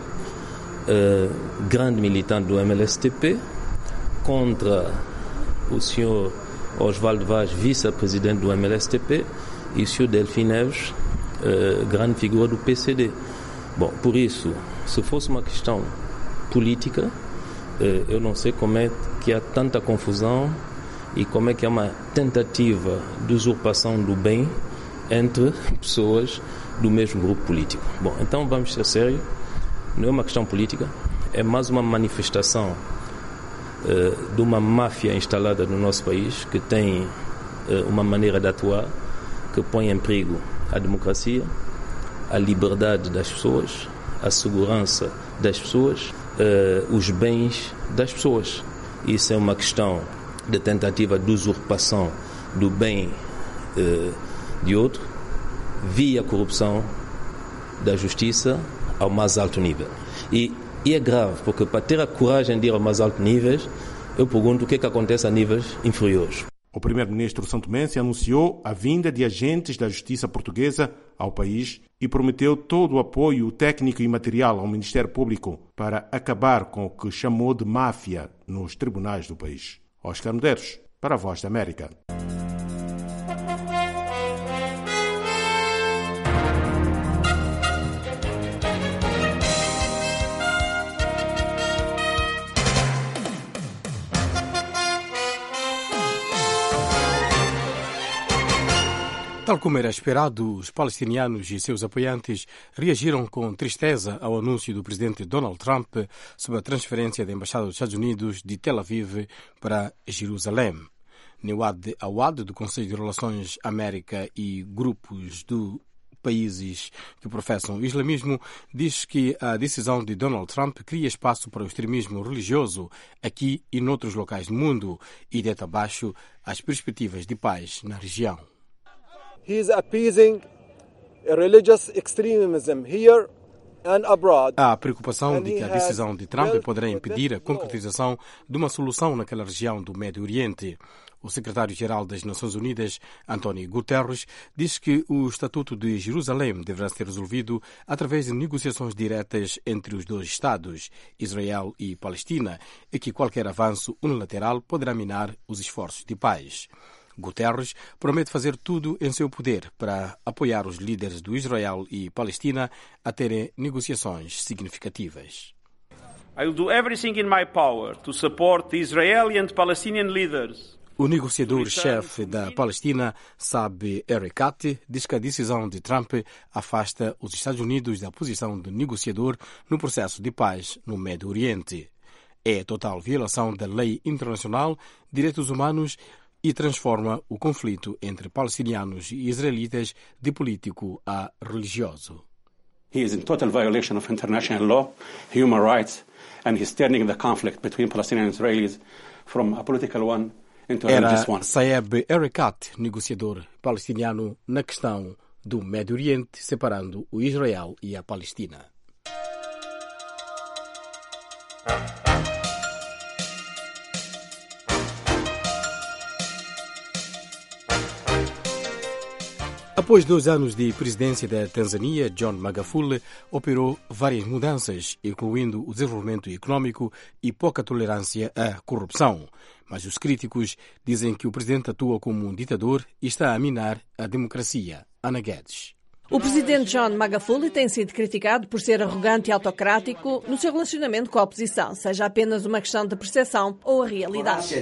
uh, grande militante do M L S T P, contra o senhor Osvaldo Vaz, vice-presidente do M L S T P, e o senhor Delfim Neves, uh, grande figura do P C D. Bom, por isso, se fosse uma questão política, uh, eu não sei como é que há tanta confusão e como é que há uma tentativa de usurpação do bem entre pessoas do mesmo grupo político. Bom, então vamos ser sérios, não é uma questão política, é mais uma manifestação uh, de uma máfia instalada no nosso país, que tem uh, uma maneira de atuar que põe em perigo a democracia, a liberdade das pessoas, a segurança das pessoas, uh, os bens das pessoas. Isso é uma questão de tentativa de usurpação do bem uh, de outro, via corrupção da justiça ao mais alto nível. E E é grave, porque para ter a coragem de ir a mais altos níveis, eu pergunto o que é que acontece a níveis inferiores. O primeiro-ministro santomense anunciou a vinda de agentes da justiça portuguesa ao país e prometeu todo o apoio técnico e material ao Ministério Público para acabar com o que chamou de máfia nos tribunais do país. Oscar Medeiros, para a Voz da América. Tal como era esperado, os palestinianos e seus apoiantes reagiram com tristeza ao anúncio do presidente Donald Trump sobre a transferência da Embaixada dos Estados Unidos de Tel Aviv para Jerusalém. Niwad Awad, do Conselho de Relações América e grupos do países que professam o islamismo, diz que a decisão de Donald Trump cria espaço para o extremismo religioso aqui e noutros locais do mundo e deita abaixo as perspectivas de paz na região. He is appeasing religious extremism here and abroad. Há a preocupação de que a decisão de Trump poderá impedir a concretização de uma solução naquela região do Médio Oriente. O secretário-geral das Nações Unidas, António Guterres, diz que o Estatuto de Jerusalém deverá ser resolvido através de negociações diretas entre os dois Estados, Israel e Palestina, e que qualquer avanço unilateral poderá minar os esforços de paz. Guterres promete fazer tudo em seu poder para apoiar os líderes do Israel e Palestina a terem negociações significativas. I will do everything in my power to support the Israeli and Palestinian leaders. O negociador-chefe da Palestina, Saeb Erekat, diz que a decisão de Trump afasta os Estados Unidos da posição de negociador no processo de paz no Médio Oriente. É total violação da lei internacional, direitos humanos e transforma o conflito entre palestinianos e israelitas de político a religioso. He is in total violation of international law, human rights, and he's turning the conflict between Palestinians and Israelis from a political one into a religious one. Era Saeb Erekat, negociador palestiniano na questão do Médio Oriente, separando o Israel e a Palestina. Após dois anos de presidência da Tanzânia, John Magufuli operou várias mudanças, incluindo o desenvolvimento econômico e pouca tolerância à corrupção. Mas os críticos dizem que o presidente atua como um ditador e está a minar a democracia. Ana Guedes. O presidente John Magufuli tem sido criticado por ser arrogante e autocrático no seu relacionamento com a oposição, seja apenas uma questão de percepção ou a realidade.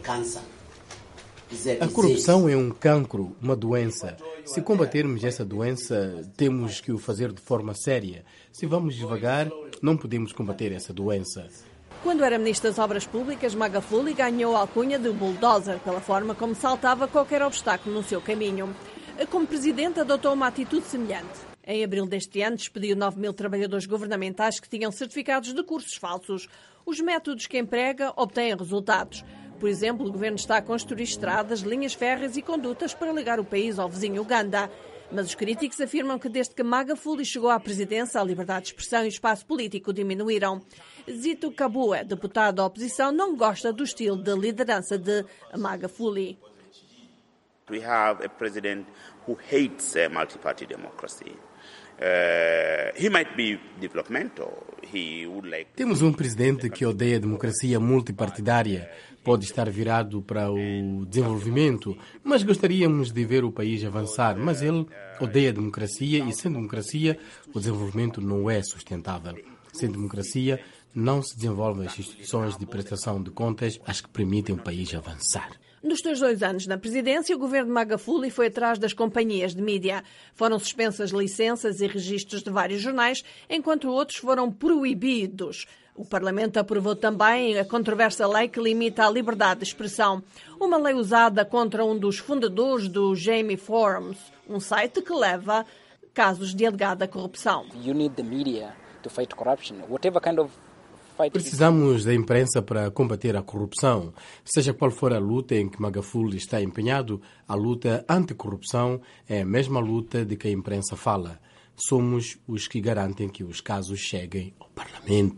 A corrupção é um cancro, uma doença. Se combatermos essa doença, temos que o fazer de forma séria. Se vamos devagar, não podemos combater essa doença. Quando era ministro das Obras Públicas, Magufuli ganhou a alcunha de bulldozer pela forma como saltava qualquer obstáculo no seu caminho. Como presidente, adotou uma atitude semelhante. Em abril deste ano, despediu nove mil trabalhadores governamentais que tinham certificados de cursos falsos. Os métodos que emprega obtêm resultados. Por exemplo, o governo está a construir estradas, linhas férreas e condutas para ligar o país ao vizinho Uganda. Mas os críticos afirmam que desde que Magufuli chegou à presidência, a liberdade de expressão e o espaço político diminuíram. Zito Kabue, deputado da oposição, não gosta do estilo de liderança de Magufuli. We have a president who hates a multi-party democracy. Uh, he might be developmental. He would like... Temos um presidente que odeia a democracia multipartidária. Pode estar virado para o desenvolvimento, mas gostaríamos de ver o país avançar. Mas ele odeia a democracia e, sem democracia, o desenvolvimento não é sustentável. Sem democracia, não se desenvolvem as instituições de prestação de contas, as que permitem o país avançar. Nos seus dois anos na presidência, o governo de Magufuli foi atrás das companhias de mídia. Foram suspensas licenças e registros de vários jornais, enquanto outros foram proibidos. O Parlamento aprovou também a controversa lei que limita a liberdade de expressão. Uma lei usada contra um dos fundadores do Jamie Forums, um site que leva casos de alegada corrupção. You need the media to fight corruption, whatever kind of... Precisamos da imprensa para combater a corrupção. Seja qual for a luta em que Magufuli está empenhado, a luta anticorrupção é a mesma luta de que a imprensa fala. Somos os que garantem que os casos cheguem ao Parlamento.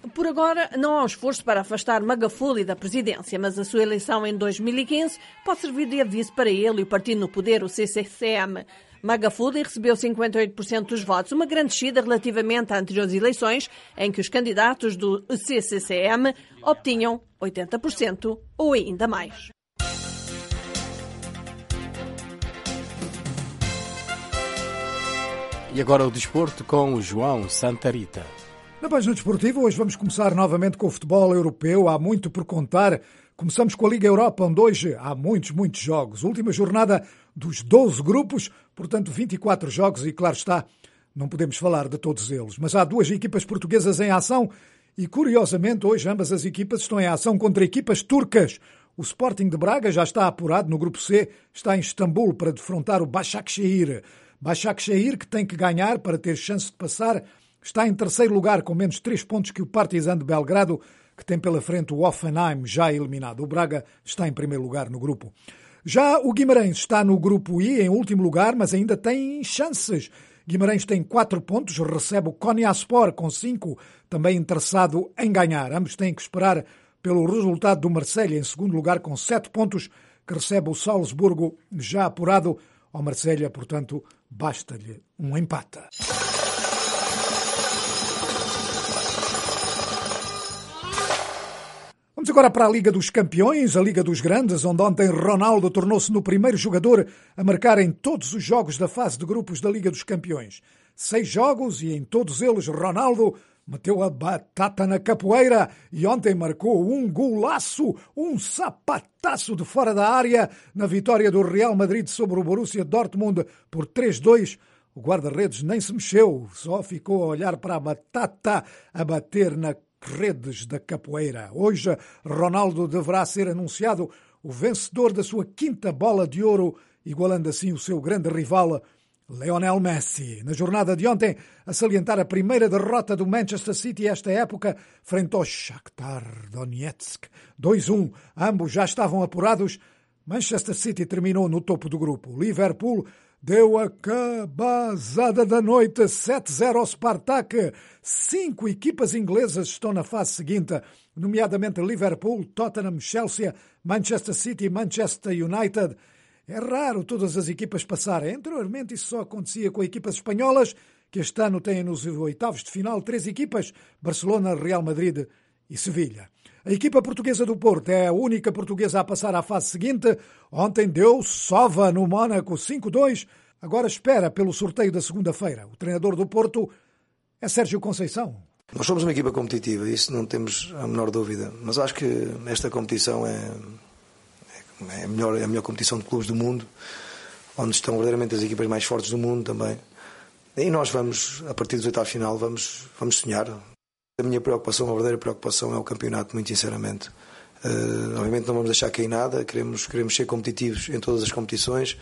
Por agora, não há um esforço para afastar Magafuli da presidência, mas a sua eleição em dois mil e quinze pode servir de aviso para ele e o partido no poder, o C C C M. Magafuli recebeu cinquenta e oito por cento dos votos, uma grande descida relativamente a anteriores eleições, em que os candidatos do C C C M obtinham oitenta por cento ou ainda mais. E agora o desporto com o João Santarita. Na página desportiva, hoje vamos começar novamente com o futebol europeu. Há muito por contar. Começamos com a Liga Europa, onde hoje há muitos, muitos jogos. Última jornada dos doze grupos, portanto vinte e quatro jogos e, claro está, não podemos falar de todos eles. Mas há duas equipas portuguesas em ação e, curiosamente, hoje ambas as equipas estão em ação contra equipas turcas. O Sporting de Braga já está apurado no grupo C, está em Istambul para defrontar o Başakşehir. Başakşehir, que tem que ganhar para ter chance de passar, está em terceiro lugar com menos três pontos que o Partizan de Belgrado, que tem pela frente o Hoffenheim já eliminado. O Braga está em primeiro lugar no grupo. Já o Guimarães está no grupo I, em último lugar, mas ainda tem chances. Guimarães tem quatro pontos, recebe o Konyaspor com cinco, também interessado em ganhar. Ambos têm que esperar pelo resultado do Marselha, em segundo lugar com sete pontos, que recebe o Salzburgo já apurado. Ao Marselha, portanto, basta-lhe um empate. Vamos agora para a Liga dos Campeões, a Liga dos Grandes, onde ontem Ronaldo tornou-se no primeiro jogador a marcar em todos os jogos da fase de grupos da Liga dos Campeões. Seis jogos e em todos eles Ronaldo meteu a batata na capoeira e ontem marcou um golaço, um sapataço de fora da área na vitória do Real Madrid sobre o Borussia Dortmund por três a dois. O guarda-redes nem se mexeu, só ficou a olhar para a batata a bater na redes da capoeira. Hoje, Ronaldo deverá ser anunciado o vencedor da sua quinta bola de ouro, igualando assim o seu grande rival, Lionel Messi. Na jornada de ontem, a salientar a primeira derrota do Manchester City esta época, frente ao Shakhtar Donetsk. dois a um, ambos já estavam apurados. Manchester City terminou no topo do grupo. Liverpool deu a cabazada da noite, sete a zero ao Spartak. Cinco equipas inglesas estão na fase seguinte, nomeadamente Liverpool, Tottenham, Chelsea, Manchester City e Manchester United. É raro todas as equipas passarem. Anteriormente isso só acontecia com equipas espanholas, que este ano têm nos oitavos de final três equipas, Barcelona, Real Madrid e Sevilha. A equipa portuguesa do Porto é a única portuguesa a passar à fase seguinte. Ontem deu sova no Mónaco cinco a dois. Agora espera pelo sorteio da segunda-feira. O treinador do Porto é Sérgio Conceição. Nós somos uma equipa competitiva, isso não temos a menor dúvida. Mas acho que esta competição é, é, a, melhor, é a melhor competição de clubes do mundo, onde estão verdadeiramente as equipas mais fortes do mundo também. E nós vamos, a partir dos oitavos de final, vamos, vamos sonhar. A minha preocupação, a verdadeira preocupação é o campeonato, muito sinceramente. Uh, obviamente não vamos deixar cair nada, queremos, queremos ser competitivos em todas as competições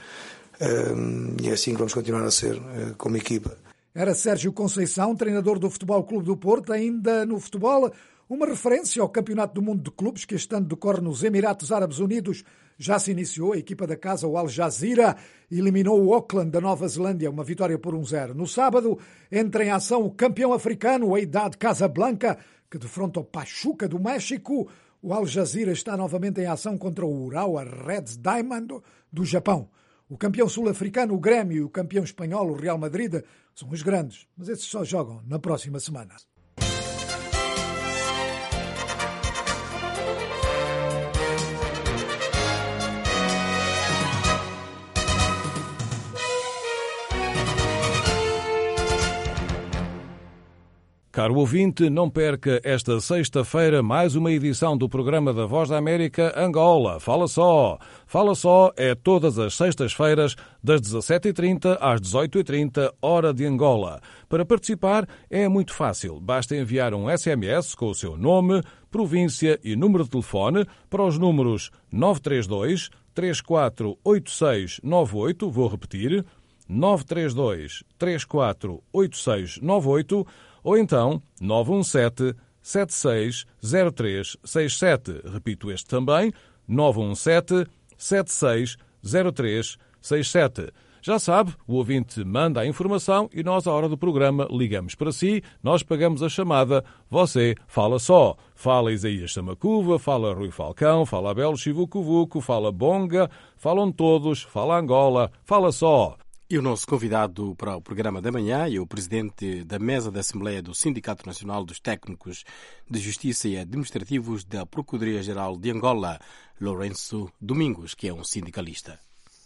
uh, e é assim que vamos continuar a ser uh, como equipa. Era Sérgio Conceição, treinador do Futebol Clube do Porto, ainda no futebol, uma referência ao Campeonato do Mundo de Clubes que este ano decorre nos Emirados Árabes Unidos. Já se iniciou, a equipa da casa, o Al Jazeera, eliminou o Auckland da Nova Zelândia, uma vitória por um a zero. No sábado, entra em ação o campeão africano, o Wydad Casablanca, que defronta o Pachuca do México. O Al Jazeera está novamente em ação contra o Urawa Reds Diamond do Japão. O campeão sul-africano, o Grêmio, e o campeão espanhol, o Real Madrid, são os grandes, mas esses só jogam na próxima semana. Caro ouvinte, não perca esta sexta-feira mais uma edição do programa da Voz da América Angola. Fala só! Fala só é todas as sextas-feiras, das dezassete e trinta às dezoito e trinta, hora de Angola. Para participar é muito fácil. Basta enviar um S M S com o seu nome, província e número de telefone para os números nove três dois, três quatro oito seis nove oito, vou repetir, nove três dois, três quatro oito seis nove oito, ou então nove um sete, sete seis zero três seis sete. Repito este também, nove um sete, sete seis zero três seis sete. Já sabe, o ouvinte manda a informação e nós, à hora do programa, ligamos para si, nós pagamos a chamada, você fala só. Fala Isaías Samacuva, fala Rui Falcão, fala Abel Chivucovuco, fala Bonga, falam todos, fala Angola, fala só. E o nosso convidado para o programa da manhã é o presidente da Mesa da Assembleia do Sindicato Nacional dos Técnicos de Justiça e Administrativos da Procuradoria-Geral de Angola, Lourenço Domingos, que é um sindicalista.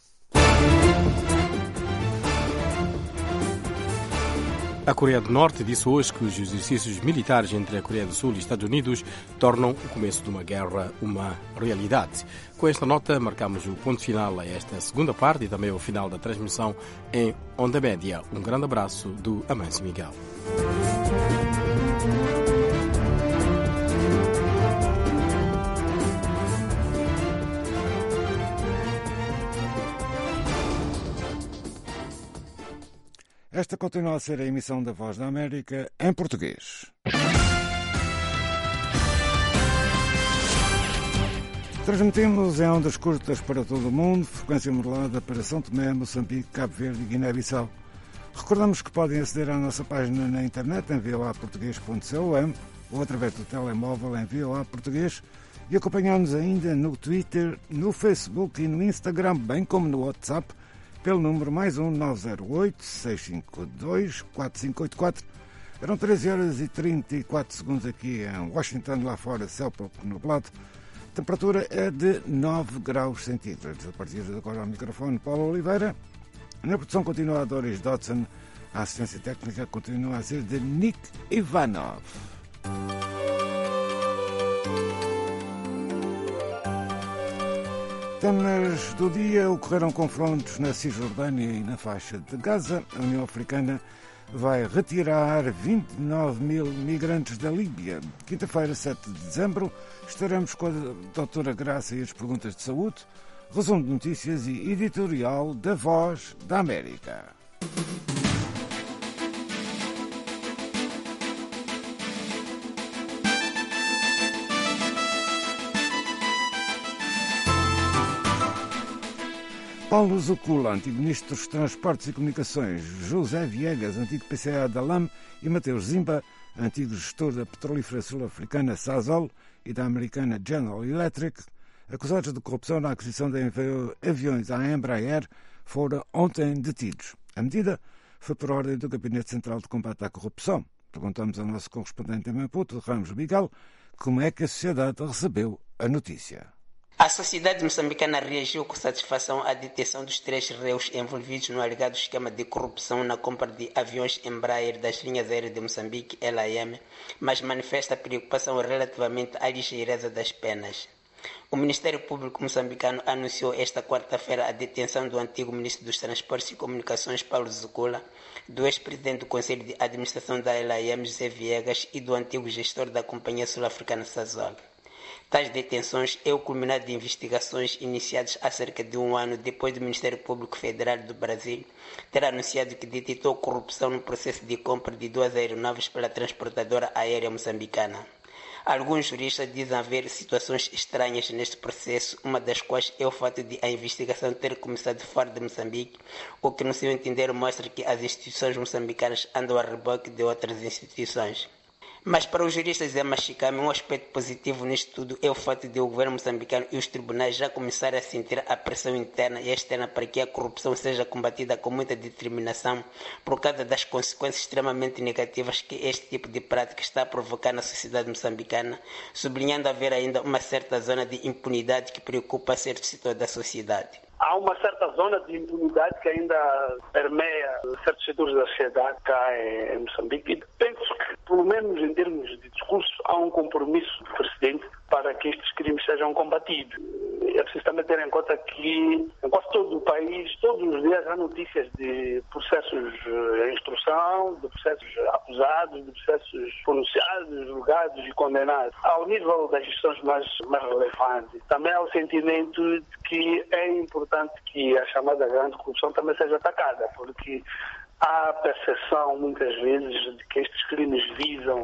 A Coreia do Norte disse hoje que os exercícios militares entre a Coreia do Sul e Estados Unidos tornam o começo de uma guerra uma realidade. Com esta nota, marcamos o ponto final a esta segunda parte e também o final da transmissão em Onda Média. Um grande abraço do Amâncio Miguel. Esta continua a ser a emissão da Voz da América em português. Transmitimos em ondas curtas para todo o mundo, frequência modulada para São Tomé, Moçambique, Cabo Verde e Guiné-Bissau. Recordamos que podem aceder à nossa página na internet em v o a português ponto com ou através do telemóvel em v o a português e acompanhar-nos ainda no Twitter, no Facebook e no Instagram, bem como no WhatsApp, pelo número mais um nove zero oito, seis cinco dois, quatro cinco oito quatro. Eram treze horas e trinta e quatro segundos aqui em Washington, lá fora, céu pouco nublado. A temperatura é de nove graus centígrados. A partir de agora ao microfone, Paulo Oliveira. Na produção continua a Doris Dodson. A assistência técnica continua a ser de Nick Ivanov. Temas do dia: ocorreram confrontos na Cisjordânia e na faixa de Gaza. A União Africana vai retirar vinte e nove mil migrantes da Líbia. Quinta-feira, sete de dezembro, estaremos com a doutora Graça e as perguntas de saúde, resumo de notícias e editorial da Voz da América. Paulo Zucula, antigo Ministro dos Transportes e Comunicações, José Viegas, antigo P C A da LAM, e Mateus Zimba, antigo gestor da petrolífera sul-africana Sasol e da americana General Electric, acusados de corrupção na aquisição de aviões à Embraer, foram ontem detidos. A medida foi por ordem do Gabinete Central de Combate à Corrupção. Perguntamos ao nosso correspondente em Maputo, Ramos Miguel, como é que a sociedade recebeu a notícia. A sociedade moçambicana reagiu com satisfação à detenção dos três réus envolvidos no alegado esquema de corrupção na compra de aviões Embraer das linhas aéreas de Moçambique, L A M, mas manifesta preocupação relativamente à ligeireza das penas. O Ministério Público moçambicano anunciou esta quarta-feira a detenção do antigo Ministro dos Transportes e Comunicações, Paulo Zucula, do ex-presidente do Conselho de Administração da L A M, José Viegas, e do antigo gestor da Companhia Sul-Africana Sasol. Tais detenções é o culminado de investigações iniciadas há cerca de um ano depois do Ministério Público Federal do Brasil ter anunciado que detectou corrupção no processo de compra de duas aeronaves pela transportadora aérea moçambicana. Alguns juristas dizem haver situações estranhas neste processo, uma das quais é o fato de a investigação ter começado fora de Moçambique, o que, no seu entender, mostra que as instituições moçambicanas andam a reboque de outras instituições. Mas para os juristas Zé Machicame, um aspecto positivo nisto tudo é o fato de o governo moçambicano e os tribunais já começarem a sentir a pressão interna e externa para que a corrupção seja combatida com muita determinação por causa das consequências extremamente negativas que este tipo de prática está a provocar na sociedade moçambicana, sublinhando haver ainda uma certa zona de impunidade que preocupa certos setores da sociedade. Há uma certa zona de impunidade que ainda permeia certos setores da sociedade cá em Moçambique. E penso que, pelo menos em termos de discurso, há um compromisso do presidente para que estes crimes sejam combatidos. É preciso também ter em conta que em quase todo o país, todos os dias há notícias de processos em instrução, de processos acusados, de processos pronunciados, julgados e condenados. Ao nível das gestões mais, mais relevantes, também há o sentimento de que é importante que a chamada grande corrupção também seja atacada, porque há a percepção, muitas vezes, de que estes crimes visam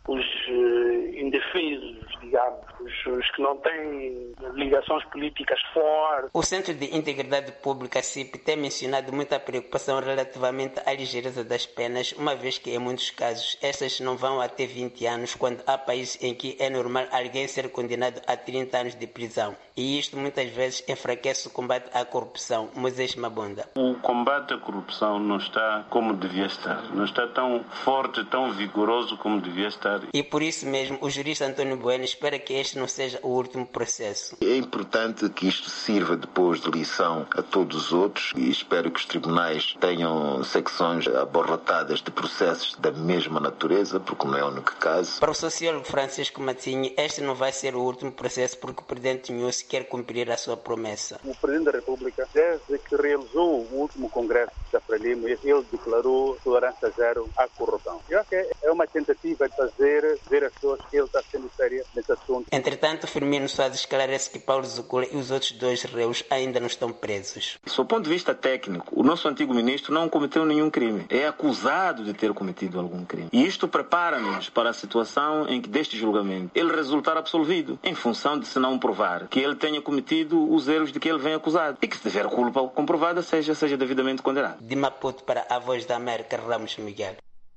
os uh, indefesos, digamos, os, os que não têm ligações políticas fortes. O Centro de Integridade Pública, C I P, tem mencionado muita preocupação relativamente à ligeireza das penas, uma vez que, em muitos casos, estas não vão até vinte anos, quando há países em que é normal alguém ser condenado a trinta anos de prisão. E isto muitas vezes enfraquece o combate à corrupção. Moisés Mabonda. O combate à corrupção não está como devia estar. Não está tão forte, tão vigoroso como devia estar. E por isso mesmo, o jurista António Bueno espera que este não seja o último processo. É importante que isto sirva depois de lição a todos os outros e espero que os tribunais tenham secções abarrotadas de processos da mesma natureza, porque não é o único caso. Para o sociólogo Francisco Matinho, este não vai ser o último processo porque o presidente Nhusi quer cumprir a sua promessa. O presidente da República, desde que realizou o último congresso da Frelimo, ele declarou tolerância zero à corrupção. Eu acho que é uma tentativa de fazer ver as pessoas que ele está sendo sério nesse assunto. Entretanto, Firmino Soares esclarece que Paulo Zucula e os outros dois réus ainda não estão presos. Do ponto de vista técnico, o nosso antigo ministro não cometeu nenhum crime. É acusado de ter cometido algum crime. E isto prepara-nos para a situação em que deste julgamento ele resultar absolvido, em função de se não provar que ele tenha cometido os erros de que ele vem acusado. E que se tiver culpa comprovada, seja, seja devidamente condenado. De Maputo para a Voz da América, Ramos Miguel.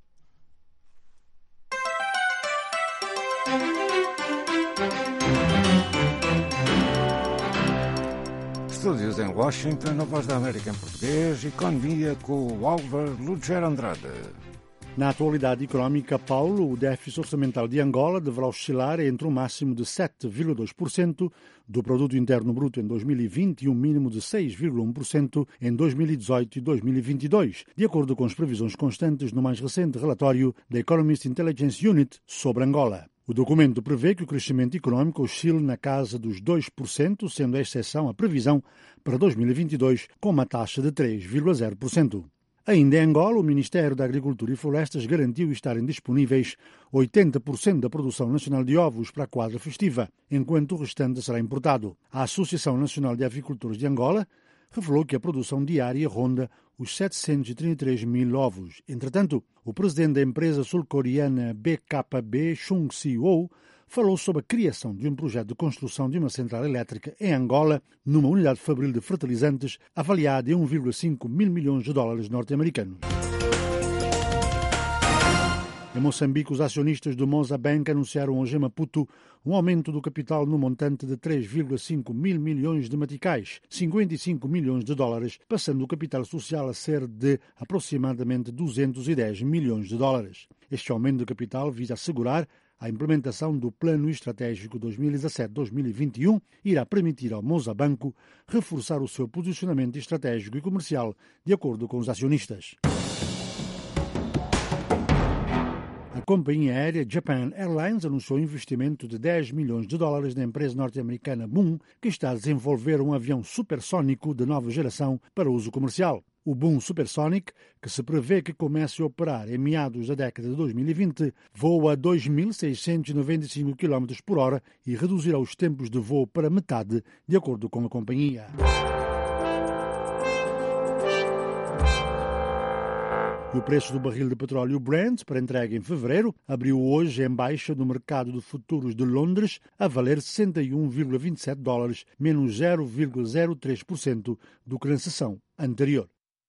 Estúdios em Washington, na Voz da América em português, economia com o Álvaro Lugero Andrade. Na atualidade económica, Paulo, o déficit orçamental de Angola deverá oscilar entre um máximo de sete vírgula dois por cento do produto interno bruto em dois mil e vinte e um mínimo de seis vírgula um por cento em dois mil e dezoito e dois mil e vinte e dois, de acordo com as previsões constantes no mais recente relatório da Economist Intelligence Unit sobre Angola. O documento prevê que o crescimento económico oscile na casa dos dois por cento, sendo a exceção a previsão para dois mil e vinte e dois, com uma taxa de três vírgula zero por cento. Ainda em Angola, o Ministério da Agricultura e Florestas garantiu estarem disponíveis oitenta por cento da produção nacional de ovos para a quadra festiva, enquanto o restante será importado. A Associação Nacional de Avicultores de Angola revelou que a produção diária ronda os setecentos e trinta e três mil ovos. Entretanto, o presidente da empresa sul-coreana B K B, Chung Si-woo, falou sobre a criação de um projeto de construção de uma central elétrica em Angola, numa unidade fabril de fertilizantes avaliada em um vírgula cinco mil milhões de dólares norte-americanos. Em Moçambique, os acionistas do Moza Bank anunciaram hoje em Maputo um aumento do capital no montante de três vírgula cinco mil milhões de meticais, cinquenta e cinco milhões de dólares, passando o capital social a ser de aproximadamente duzentos e dez milhões de dólares. Este aumento de capital visa assegurar a implementação do Plano Estratégico dois mil e dezassete a dois mil e vinte e um irá permitir ao Moza Banco reforçar o seu posicionamento estratégico e comercial, de acordo com os acionistas. A companhia aérea Japan Airlines anunciou um investimento de dez milhões de dólares na empresa norte-americana Boom, que está a desenvolver um avião supersónico de nova geração para uso comercial. O Boom Supersonic, que se prevê que comece a operar em meados da década de dois mil e vinte, voa a dois mil seiscentos e noventa e cinco quilómetros por hora e reduzirá os tempos de voo para metade, de acordo com a companhia. O preço do barril de petróleo Brent, para entrega em fevereiro, abriu hoje em baixa no mercado de futuros de Londres, a valer sessenta e um vírgula vinte e sete dólares, menos zero vírgula zero três por cento do que na sessão anterior.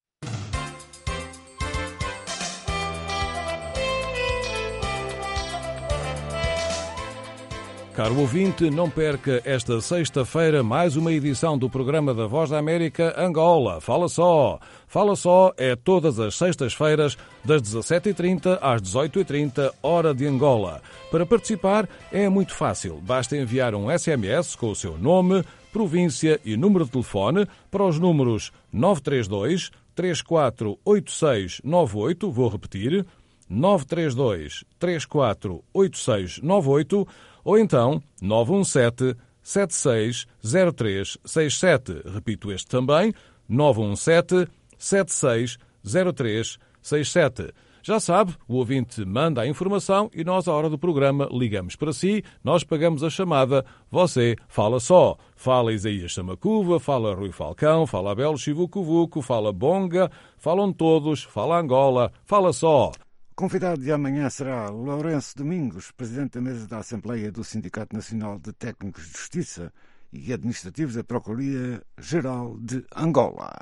Caro ouvinte, não perca esta sexta-feira mais uma edição do programa da Voz da América Angola. Fala só! Fala só é todas as sextas-feiras, das dezassete e trinta às dezoito e trinta, hora de Angola. Para participar é muito fácil. Basta enviar um S M S com o seu nome, província e número de telefone para os números nove três dois, três quatro oito seis nove oito, vou repetir, nove três dois, três quatro oito seis nove oito, ou então nove um sete, sete seis zero três seis sete. Repito este também, nove um sete, sete seis zero três seis sete. Já sabe, o ouvinte manda a informação e nós, à hora do programa, ligamos para si, nós pagamos a chamada, você fala só. Fala Isaías Samacuva, fala Rui Falcão, fala Abel Chivucuvuco, fala Bonga, falam todos, fala Angola, fala só. O convidado de amanhã será Lourenço Domingos, presidente da mesa da Assembleia do Sindicato Nacional de Técnicos de Justiça e Administrativos da Procuradoria-Geral de Angola.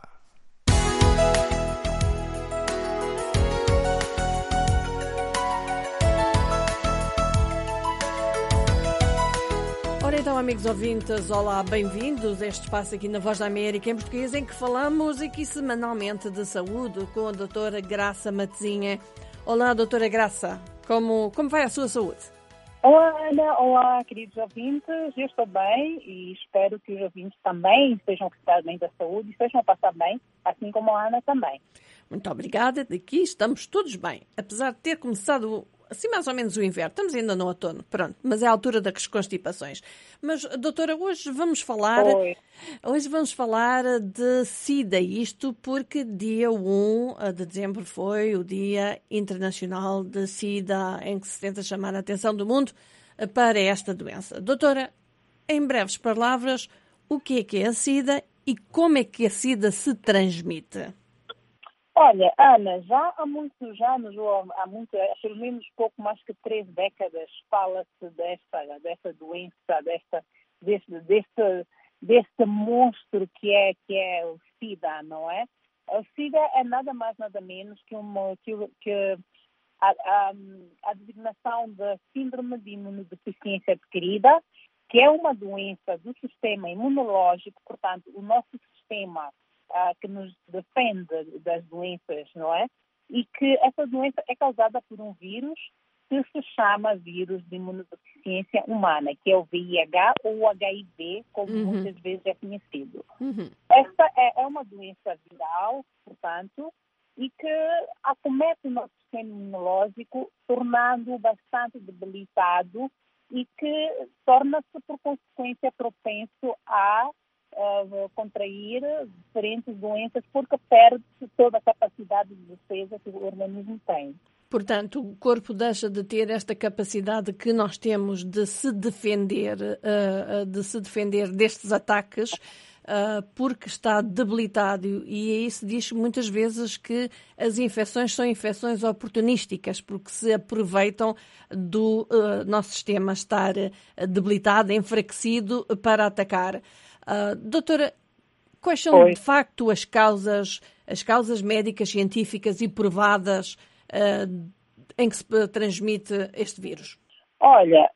Ora então, amigos ouvintes, olá, bem-vindos a este espaço aqui na Voz da América em português, em que falamos aqui semanalmente de saúde com a doutora Graça Matezinha. Olá, doutora Graça, como, como vai a sua saúde? Olá, Ana, olá, queridos ouvintes, eu estou bem e espero que os ouvintes também estejam a gostar bem da saúde e estejam a passar bem, assim como a Ana também. Muito obrigada, daqui estamos todos bem, apesar de ter começado assim mais ou menos o inverno, estamos ainda no outono, pronto, mas é a altura das constipações. Mas, doutora, hoje vamos falar, Oi. hoje vamos falar de SIDA, isto porque dia primeiro de dezembro foi o Dia Internacional de SIDA, em que se tenta chamar a atenção do mundo para esta doença. Doutora, em breves palavras, o que é que é a SIDA e como é que a SIDA se transmite? Olha, Ana, já há muitos anos, ou há muito, pelo menos pouco mais que três décadas, fala-se desta, desta doença, desta, deste, deste, deste monstro que é, que é o SIDA, não é? O SIDA é nada mais, nada menos que, uma, que, que a, a, a designação da Síndrome de Imunodeficiência Adquirida, que é uma doença do sistema imunológico, portanto, o nosso sistema Uh, que nos defende das doenças, não é? E que essa doença é causada por um vírus que se chama vírus de imunodeficiência humana, que é o V I H ou o H I V, como uhum. muitas vezes é conhecido. Uhum. Esta é, é uma doença viral, portanto, e que acomete o nosso sistema imunológico, tornando-o bastante debilitado e que torna-se, por consequência, propenso a Uh, contrair diferentes doenças porque perde-se toda a capacidade de defesa que o organismo tem. Portanto, o corpo deixa de ter esta capacidade que nós temos de se defender, uh, de se defender destes ataques uh, porque está debilitado, e aí se diz muitas vezes que as infecções são infecções oportunísticas porque se aproveitam do uh, nosso sistema estar debilitado, enfraquecido para atacar. Uh, doutora, quais são Oi. de facto as causas, as causas médicas, científicas e provadas uh, em que se transmite este vírus? Olha,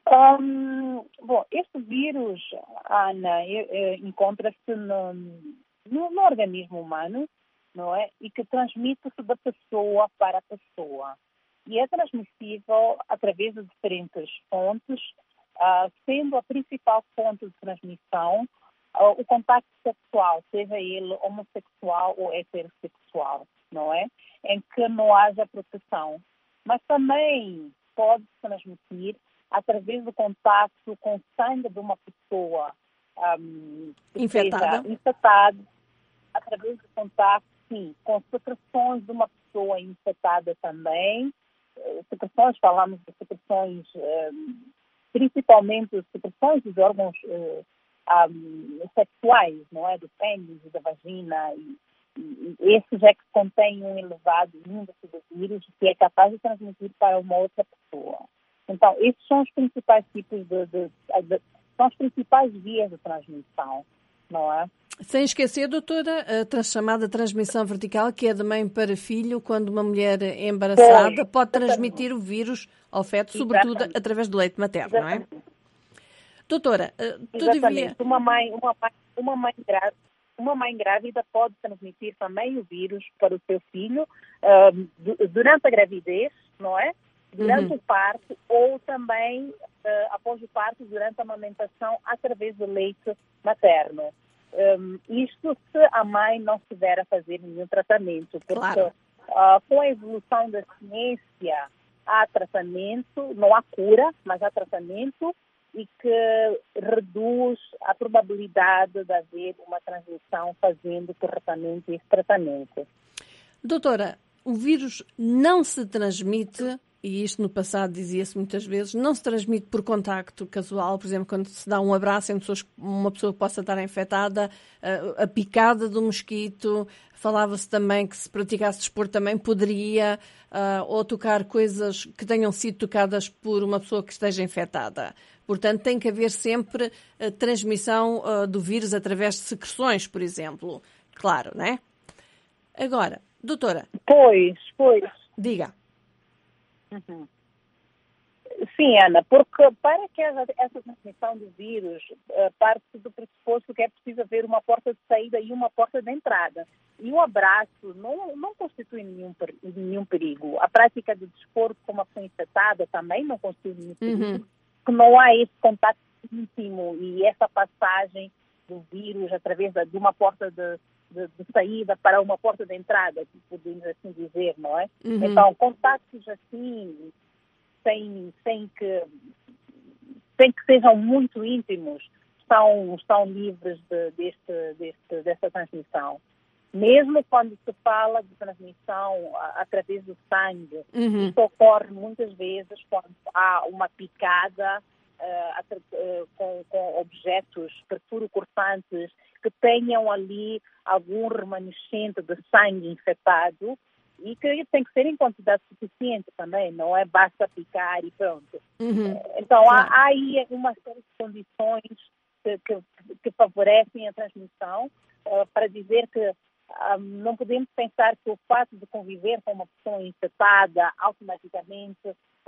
um, bom, este vírus, Ana, encontra-se no, no, no organismo humano, não é? E que transmite-se da pessoa para a pessoa. E é transmissível através de diferentes fontes, uh, sendo a principal fonte de transmissão Uh, o contacto sexual, seja ele homossexual ou heterossexual, não é? Em que não haja proteção. Mas também pode se transmitir através do contato com o sangue de uma pessoa um, infectada. infectada, através do contato, sim, com secreções de uma pessoa infectada também. Uh, secreções, falamos de secreções, uh, principalmente secreções dos órgãos uh, Um, sexuais, não é? Do pênis e da vagina, e, e, e esses é que contêm um elevado índice de vírus que é capaz de transmitir para uma outra pessoa. Então, esses são os principais tipos de, de, de, de são as principais vias de transmissão, não é? Sem esquecer, doutora, a chamada transmissão vertical, que é de mãe para filho, quando uma mulher embaraçada pois, pode transmitir o vírus ao feto, sobretudo exatamente. Através do leite materno, exatamente. Não é? Doutora, todavia... Uma mãe, uma, mãe, uma, mãe grávida, uma mãe grávida pode transmitir também o vírus para o seu filho uh, durante a gravidez, não é? Durante uhum. o parto ou também uh, após o parto, durante a amamentação, através do leite materno. Um, isto se a mãe não estiver a fazer nenhum tratamento, porque claro. uh, com a evolução da ciência há tratamento, não há cura, mas há tratamento, e que reduz a probabilidade de haver uma transmissão fazendo corretamente esse tratamento. Doutora, o vírus não se transmite e isto no passado dizia-se muitas vezes, não se transmite por contacto casual, por exemplo, quando se dá um abraço entre pessoas, uma pessoa que possa estar infectada, a, a picada do mosquito, falava-se também que se praticasse desporto também poderia, uh, ou tocar coisas que tenham sido tocadas por uma pessoa que esteja infectada. Portanto, tem que haver sempre a transmissão uh, do vírus através de secreções, por exemplo. Claro, não é? Agora, doutora. Pois, pois. Diga. Uhum. Sim, Ana, porque para que essa, essa transmissão do vírus uh, parte do pressuposto que é preciso haver uma porta de saída e uma porta de entrada. E o abraço não, não constitui nenhum, nenhum perigo. A prática de desporto com uma pessoa infectada também não constitui nenhum perigo. Uhum. Porque não há esse contato íntimo e essa passagem do vírus através de uma porta de De, de saída para uma porta de entrada, podemos assim dizer, não é? Uhum. Então, contactos assim, sem, sem, que, sem que sejam muito íntimos, estão, estão livres de, deste, deste, dessa transmissão. Mesmo quando se fala de transmissão a, através do sangue, uhum. isso ocorre muitas vezes quando há uma picada uh, uh, com, com objetos perfuro-cortantes que tenham ali algum remanescente de sangue infectado e que tem que ser em quantidade suficiente também, não é basta picar e pronto. Uhum. Então, há, há aí uma série de condições que, que, que favorecem a transmissão, uh, para dizer que um, não podemos pensar que o fato de conviver com uma pessoa infectada automaticamente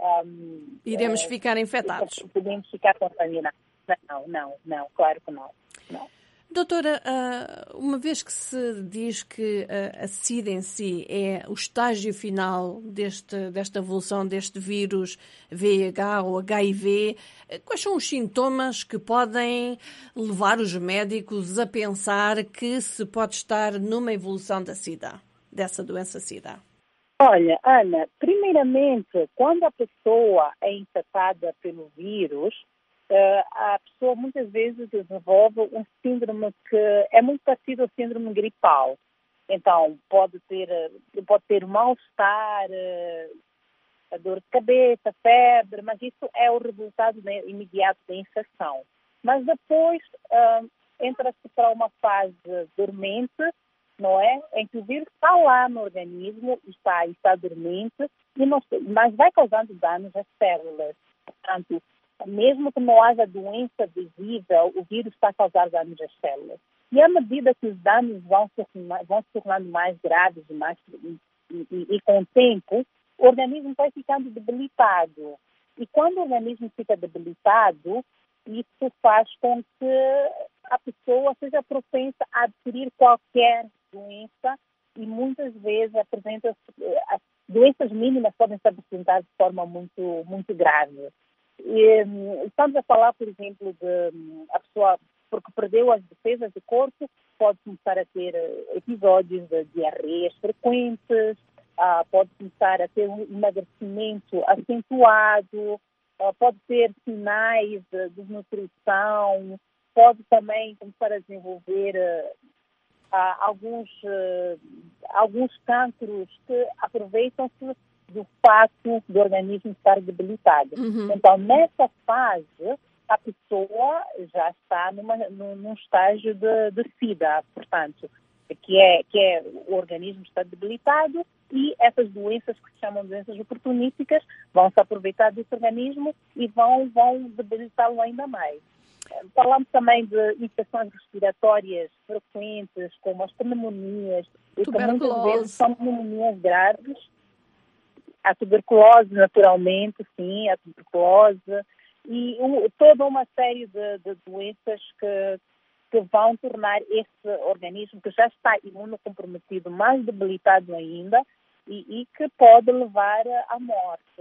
um, iremos uh, ficar infectados. Podemos ficar contaminados. Não, não, não, claro que não. não. Doutora, uma vez que se diz que a SIDA em si é o estágio final deste, desta evolução deste vírus V I H ou H I V, quais são os sintomas que podem levar os médicos a pensar que se pode estar numa evolução da SIDA, dessa doença SIDA? Olha, Ana, primeiramente, quando a pessoa é infectada pelo vírus, Uh, a pessoa muitas vezes desenvolve um síndrome que é muito parecido ao síndrome gripal. Então, pode ter, pode ter mal-estar, uh, a dor de cabeça, febre, mas isso é o resultado, né, imediato da infecção. Mas depois uh, entra-se para uma fase dormente, não é? Em que o vírus está lá no organismo, está, está dormente, e não, mas vai causando danos às células. Portanto, mesmo que não haja doença visível, o vírus está a causar danos às células. E à medida que os danos vão se, vão se tornando mais graves e, mais, e, e, e com o tempo, o organismo vai ficando debilitado. E quando o organismo fica debilitado, isso faz com que a pessoa seja propensa a adquirir qualquer doença e muitas vezes apresenta doenças mínimas podem se apresentar de forma muito, muito grave. E, estamos a falar, por exemplo, de a pessoa, porque perdeu as defesas do corpo, pode começar a ter episódios de diarreias frequentes, uh, pode começar a ter um emagrecimento acentuado, uh, pode ter sinais de desnutrição, pode também começar a desenvolver uh, uh, alguns, uh, alguns cancros que aproveitam-se do fato do organismo estar debilitado. Uhum. Então, nessa fase, a pessoa já está numa, num, num estágio de, de SIDA, portanto, que é, que é o organismo está debilitado e essas doenças que se chamam de doenças oportunísticas vão se aproveitar desse organismo e vão, vão debilitá-lo ainda mais. Falamos também de infecções respiratórias frequentes, como as pneumonias, e que muitas vezes são pneumonias graves. A tuberculose, naturalmente, sim, a tuberculose, e um, toda uma série de, de doenças que, que vão tornar esse organismo, que já está imunocomprometido, mais debilitado ainda, e, e que pode levar à morte.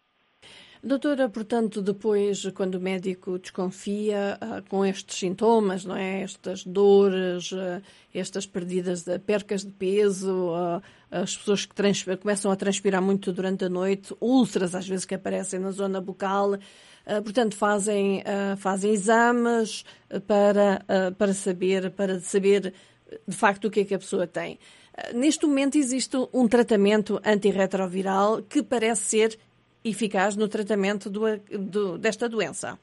Doutora, portanto, depois, quando o médico desconfia uh, com estes sintomas, não é? Estas dores, uh, estas perdidas, de, percas de peso, uh, as pessoas que trans, começam a transpirar muito durante a noite, úlceras às vezes que aparecem na zona bucal, uh, portanto, fazem, uh, fazem exames para, uh, para, saber, para saber de facto o que é que a pessoa tem. Uh, neste momento existe um tratamento antirretroviral que parece ser eficaz no tratamento do, do, desta doença.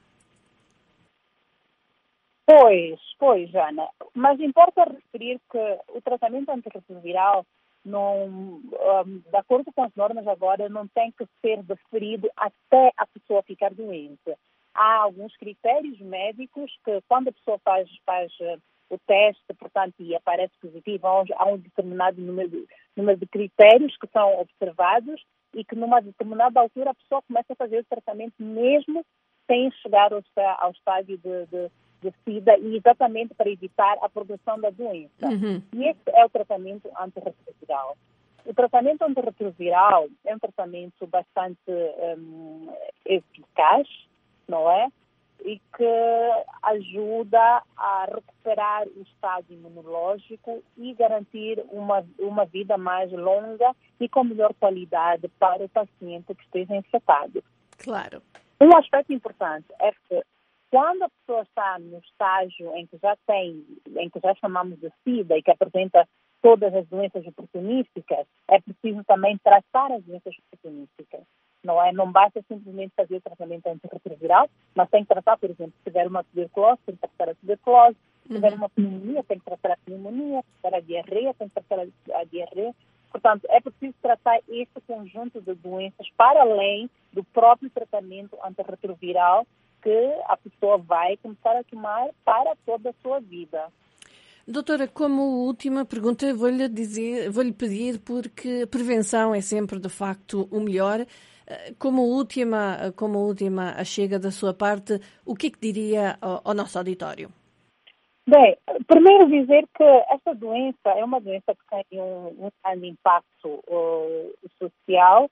Pois, pois, Ana. Mas importa referir que o tratamento antirretroviral, não, um, de acordo com as normas agora, não tem que ser deferido até a pessoa ficar doente. Há alguns critérios médicos que, quando a pessoa faz, faz uh, o teste, portanto, e aparece positivo, há um, há um determinado número de, número de critérios que são observados e que, numa determinada altura, a pessoa começa a fazer o tratamento mesmo sem chegar ao, ao estádio de, de de SIDA, e exatamente para evitar a progressão da doença. Uhum. E esse é o tratamento antirretroviral. O tratamento antirretroviral é um tratamento bastante um, eficaz, não é? E que ajuda a recuperar o estado imunológico e garantir uma, uma vida mais longa e com melhor qualidade para o paciente que esteja infectado. Claro. Um aspecto importante é que quando a pessoa está no estágio em que já tem, em que já chamamos de SIDA e que apresenta todas as doenças oportunísticas, é preciso também tratar as doenças oportunísticas. Não é? Não basta simplesmente fazer o tratamento antirretroviral, mas tem que tratar, por exemplo, se tiver uma tuberculose, tem que tratar a tuberculose, se tiver uma pneumonia, tem que tratar a pneumonia, se tiver a diarreia, tem que tratar a diarreia. Portanto, é preciso tratar este conjunto de doenças para além do próprio tratamento antirretroviral que a pessoa vai começar a tomar para toda a sua vida. Doutora, como última pergunta, vou-lhe dizer, vou-lhe pedir, porque a prevenção é sempre, de facto, o melhor. Como última, como última a chega da sua parte, o que é que diria ao, ao nosso auditório? Bem, primeiro dizer que esta doença é uma doença que tem um, um grande impacto uh, social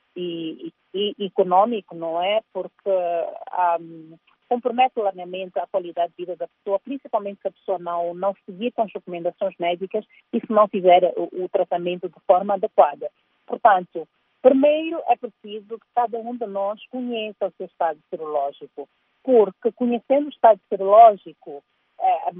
e, e, e econômico, não é? Porque um, compromete largamente a qualidade de vida da pessoa, principalmente se a pessoa não, não seguir com as recomendações médicas e se não fizer o, o tratamento de forma adequada. Portanto, primeiro é preciso que cada um de nós conheça o seu estado serológico, porque conhecendo o estado serológico, é,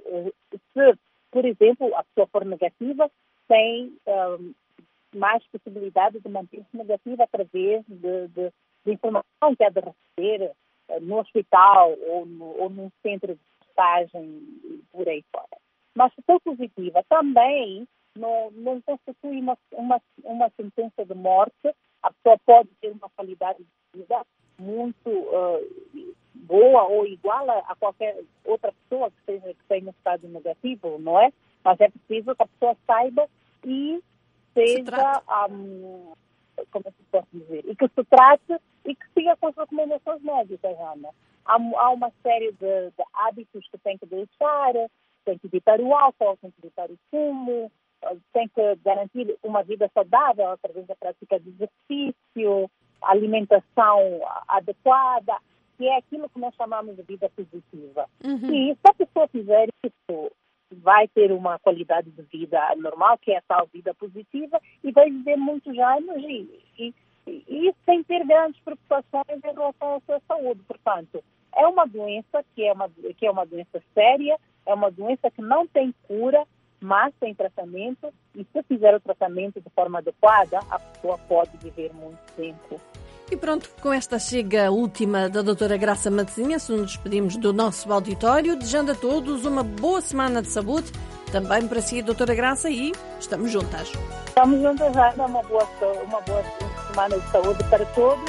se, por exemplo, a pessoa for negativa, tem um, mais possibilidade de manter-se negativa através de, de, de informação que há de receber uh, no hospital ou, no, ou num centro de testagem por aí fora. Mas se for positiva, também não, não constitui uma, uma, uma sentença de morte. A pessoa pode ter uma qualidade de vida muito uh, boa ou igual a, a qualquer outra pessoa que, seja, que tenha estado negativo, não é? Mas é preciso que a pessoa saiba e seja, um, como é que posso dizer, e que se trate e que siga com as recomendações médicas, Ana. Há, há uma série de, de hábitos que tem que deixar, tem que evitar o álcool, tem que evitar o fumo, tem que garantir uma vida saudável através da prática de exercício, alimentação adequada, que é aquilo que nós chamamos de vida positiva. Uhum. E se a pessoa fizer isso, vai ter uma qualidade de vida normal, que é a tal vida positiva, e vai viver muitos anos e, e, e isso sem ter grandes preocupações em relação à sua saúde. Portanto, é uma doença que é uma, que é uma doença séria, é uma doença que não tem cura, mas tem tratamento, e se fizer o tratamento de forma adequada, a pessoa pode viver muito tempo. E pronto, com esta chega última da doutora Graça Matezinhas, nos despedimos do nosso auditório, desejando a todos uma boa semana de saúde, também para si, doutora Graça, e estamos juntas. Estamos juntas, Ana, uma boa, uma boa semana de saúde para todos.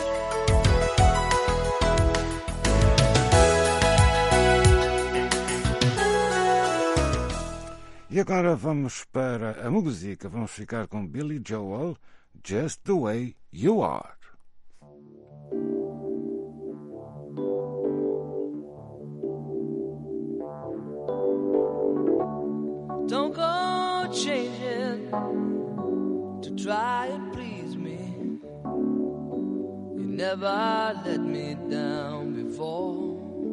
E agora vamos para a música, vamos ficar com Billy Joel, Just the Way You Are. Don't go changing to try and please me. You never let me down before.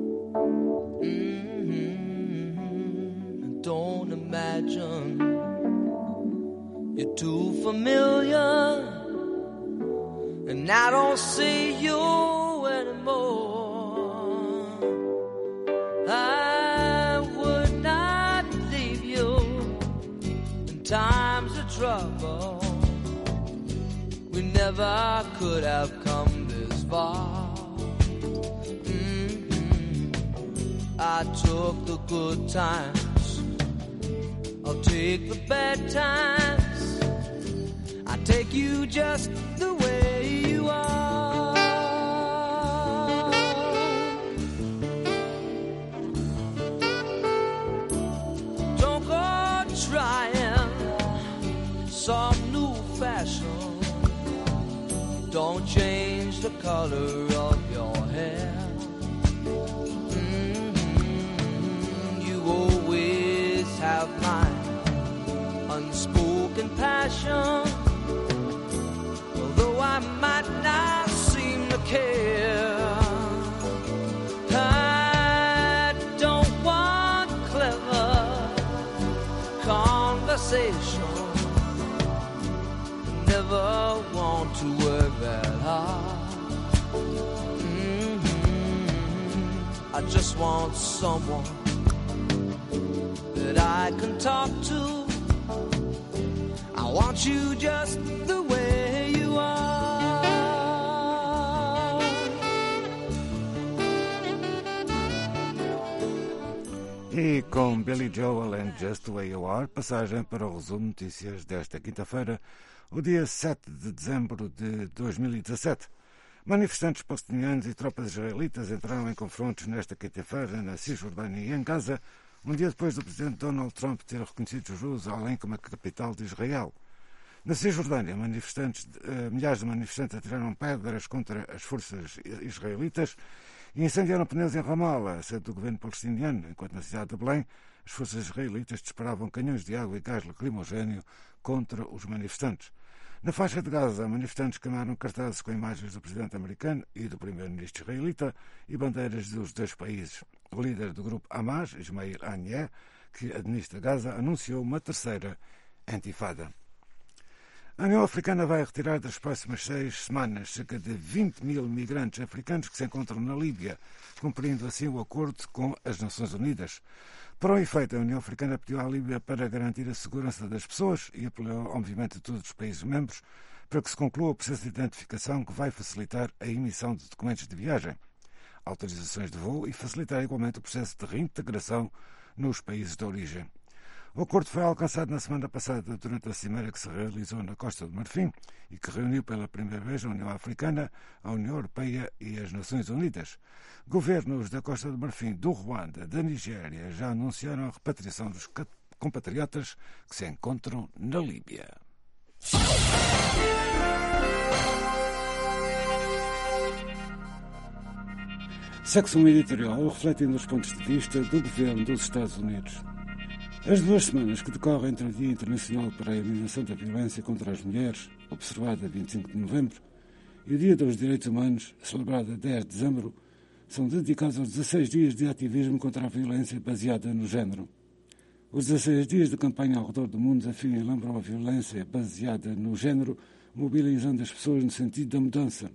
Mm-hmm. Don't imagine you're too familiar, and I don't see you anymore. I would not leave you in times of trouble. We never never could have come this far. Mm-hmm. I took the good times, I'll take the bad times. I take you just the way you are. Don't go trying some new fashion. Don't change the color of your hair. Mm-hmm. You always have my unspoken passion. Although I might not seem to care, I don't want clever conversation. Never want to work that hard. Mm-hmm. I just want someone that I can talk to. I want you just the way you are. E com Billy Joel and Just the Way You Are, passagem para o resumo de notícias desta quinta-feira, o dia sete de dezembro de dois mil e dezassete. Manifestantes palestinianos e tropas israelitas entraram em confrontos nesta quinta-feira na Cisjordânia e em Gaza, um dia depois do presidente Donald Trump ter reconhecido Jerusalém como a capital de Israel. Na Cisjordânia, manifestantes, milhares de manifestantes atiraram pedras contra as forças israelitas e incendiaram pneus em Ramallah, sede do governo palestiniano, enquanto na cidade de Belém as forças israelitas disparavam canhões de água e gás lacrimogéneo contra os manifestantes. Na faixa de Gaza, manifestantes queimaram cartazes com imagens do presidente americano e do primeiro-ministro israelita e bandeiras dos dois países. O líder do grupo Hamas, Ismail Haniyeh, que administra Gaza, anunciou uma terceira intifada. A União Africana vai retirar das próximas seis semanas cerca de vinte mil migrantes africanos que se encontram na Líbia, cumprindo assim o acordo com as Nações Unidas. Para o efeito, a União Africana pediu à Líbia para garantir a segurança das pessoas e apelou ao movimento de todos os países membros para que se conclua o processo de identificação que vai facilitar a emissão de documentos de viagem, autorizações de voo e facilitar igualmente o processo de reintegração nos países de origem. O acordo foi alcançado na semana passada durante a cimeira que se realizou na Costa do Marfim e que reuniu pela primeira vez a União Africana, a União Europeia e as Nações Unidas. Governos da Costa do Marfim, do Ruanda, da Nigéria já anunciaram a repatriação dos compatriotas que se encontram na Líbia. Secção editorial refletindo os pontos de vista do governo dos Estados Unidos. As duas semanas que decorrem entre o Dia Internacional para a Eliminação da Violência contra as Mulheres, observado a vinte e cinco de novembro, e o Dia dos Direitos Humanos, celebrado a dez de dezembro, são dedicados aos dezasseis dias de ativismo contra a violência baseada no género. Os dezasseis dias de campanha ao redor do mundo desafiam e lembram a violência baseada no género, mobilizando as pessoas no sentido da mudança.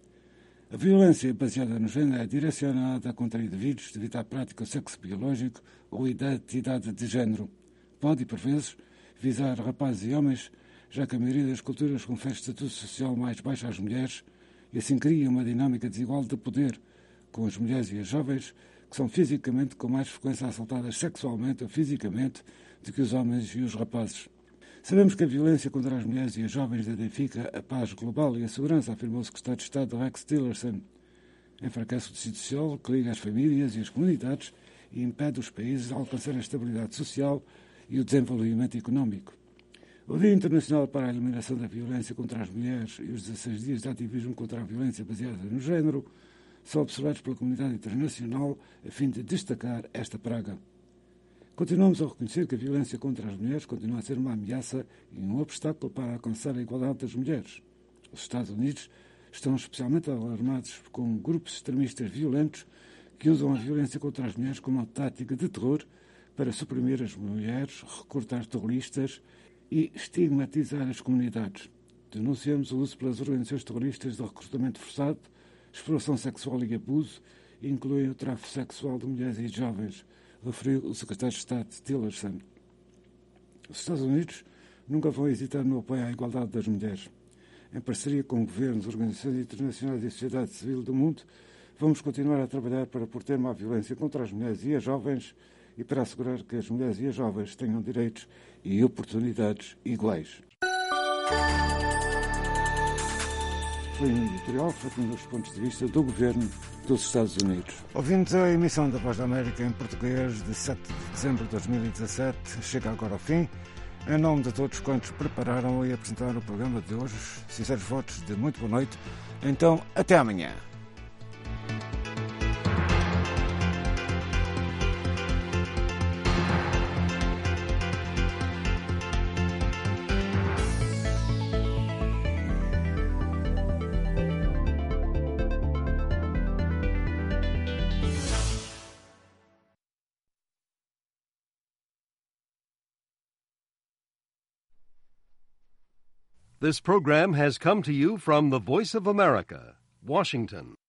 A violência baseada no género é direcionada contra indivíduos devido à prática do sexo biológico ou identidade de género. Pode, por vezes, visar rapazes e homens, já que a maioria das culturas confere estatuto social mais baixo às mulheres e assim cria uma dinâmica desigual de poder, com as mulheres e as jovens, que são fisicamente com mais frequência assaltadas sexualmente ou fisicamente do que os homens e os rapazes. Sabemos que a violência contra as mulheres e as jovens identifica a paz global e a segurança, afirmou o secretário de Estado Rex Tillerson. Enfraquece o tecido social que liga as famílias e as comunidades e impede os países de alcançar a estabilidade social e o desenvolvimento económico. O Dia Internacional para a Eliminação da Violência contra as Mulheres e os dezasseis dias de ativismo contra a violência baseada no género são observados pela comunidade internacional a fim de destacar esta praga. Continuamos a reconhecer que a violência contra as mulheres continua a ser uma ameaça e um obstáculo para alcançar a igualdade das mulheres. Os Estados Unidos estão especialmente alarmados com grupos extremistas violentos que usam a violência contra as mulheres como uma tática de terror para suprimir as mulheres, recrutar terroristas e estigmatizar as comunidades. Denunciamos o uso pelas organizações terroristas de recrutamento forçado, exploração sexual e abuso, e incluem o tráfico sexual de mulheres e de jovens, referiu o secretário de Estado Tillerson. Os Estados Unidos nunca vão hesitar no apoio à igualdade das mulheres. em parceria com governos, organizações internacionais e sociedade civil do mundo, vamos continuar a trabalhar para pôr termo à violência contra as mulheres e as jovens e para assegurar que as mulheres e as jovens tenham direitos e oportunidades iguais. Foi um editorial refletindo os pontos de vista do Governo dos Estados Unidos. Ouvindo a emissão da Voz da América em português de sete de dezembro de dois mil e dezassete, chega agora ao fim. Em nome de todos quantos prepararam e apresentaram o programa de hoje, sinceros votos de muito boa noite. Então, até amanhã. This program has come to you from the Voice of America, Washington.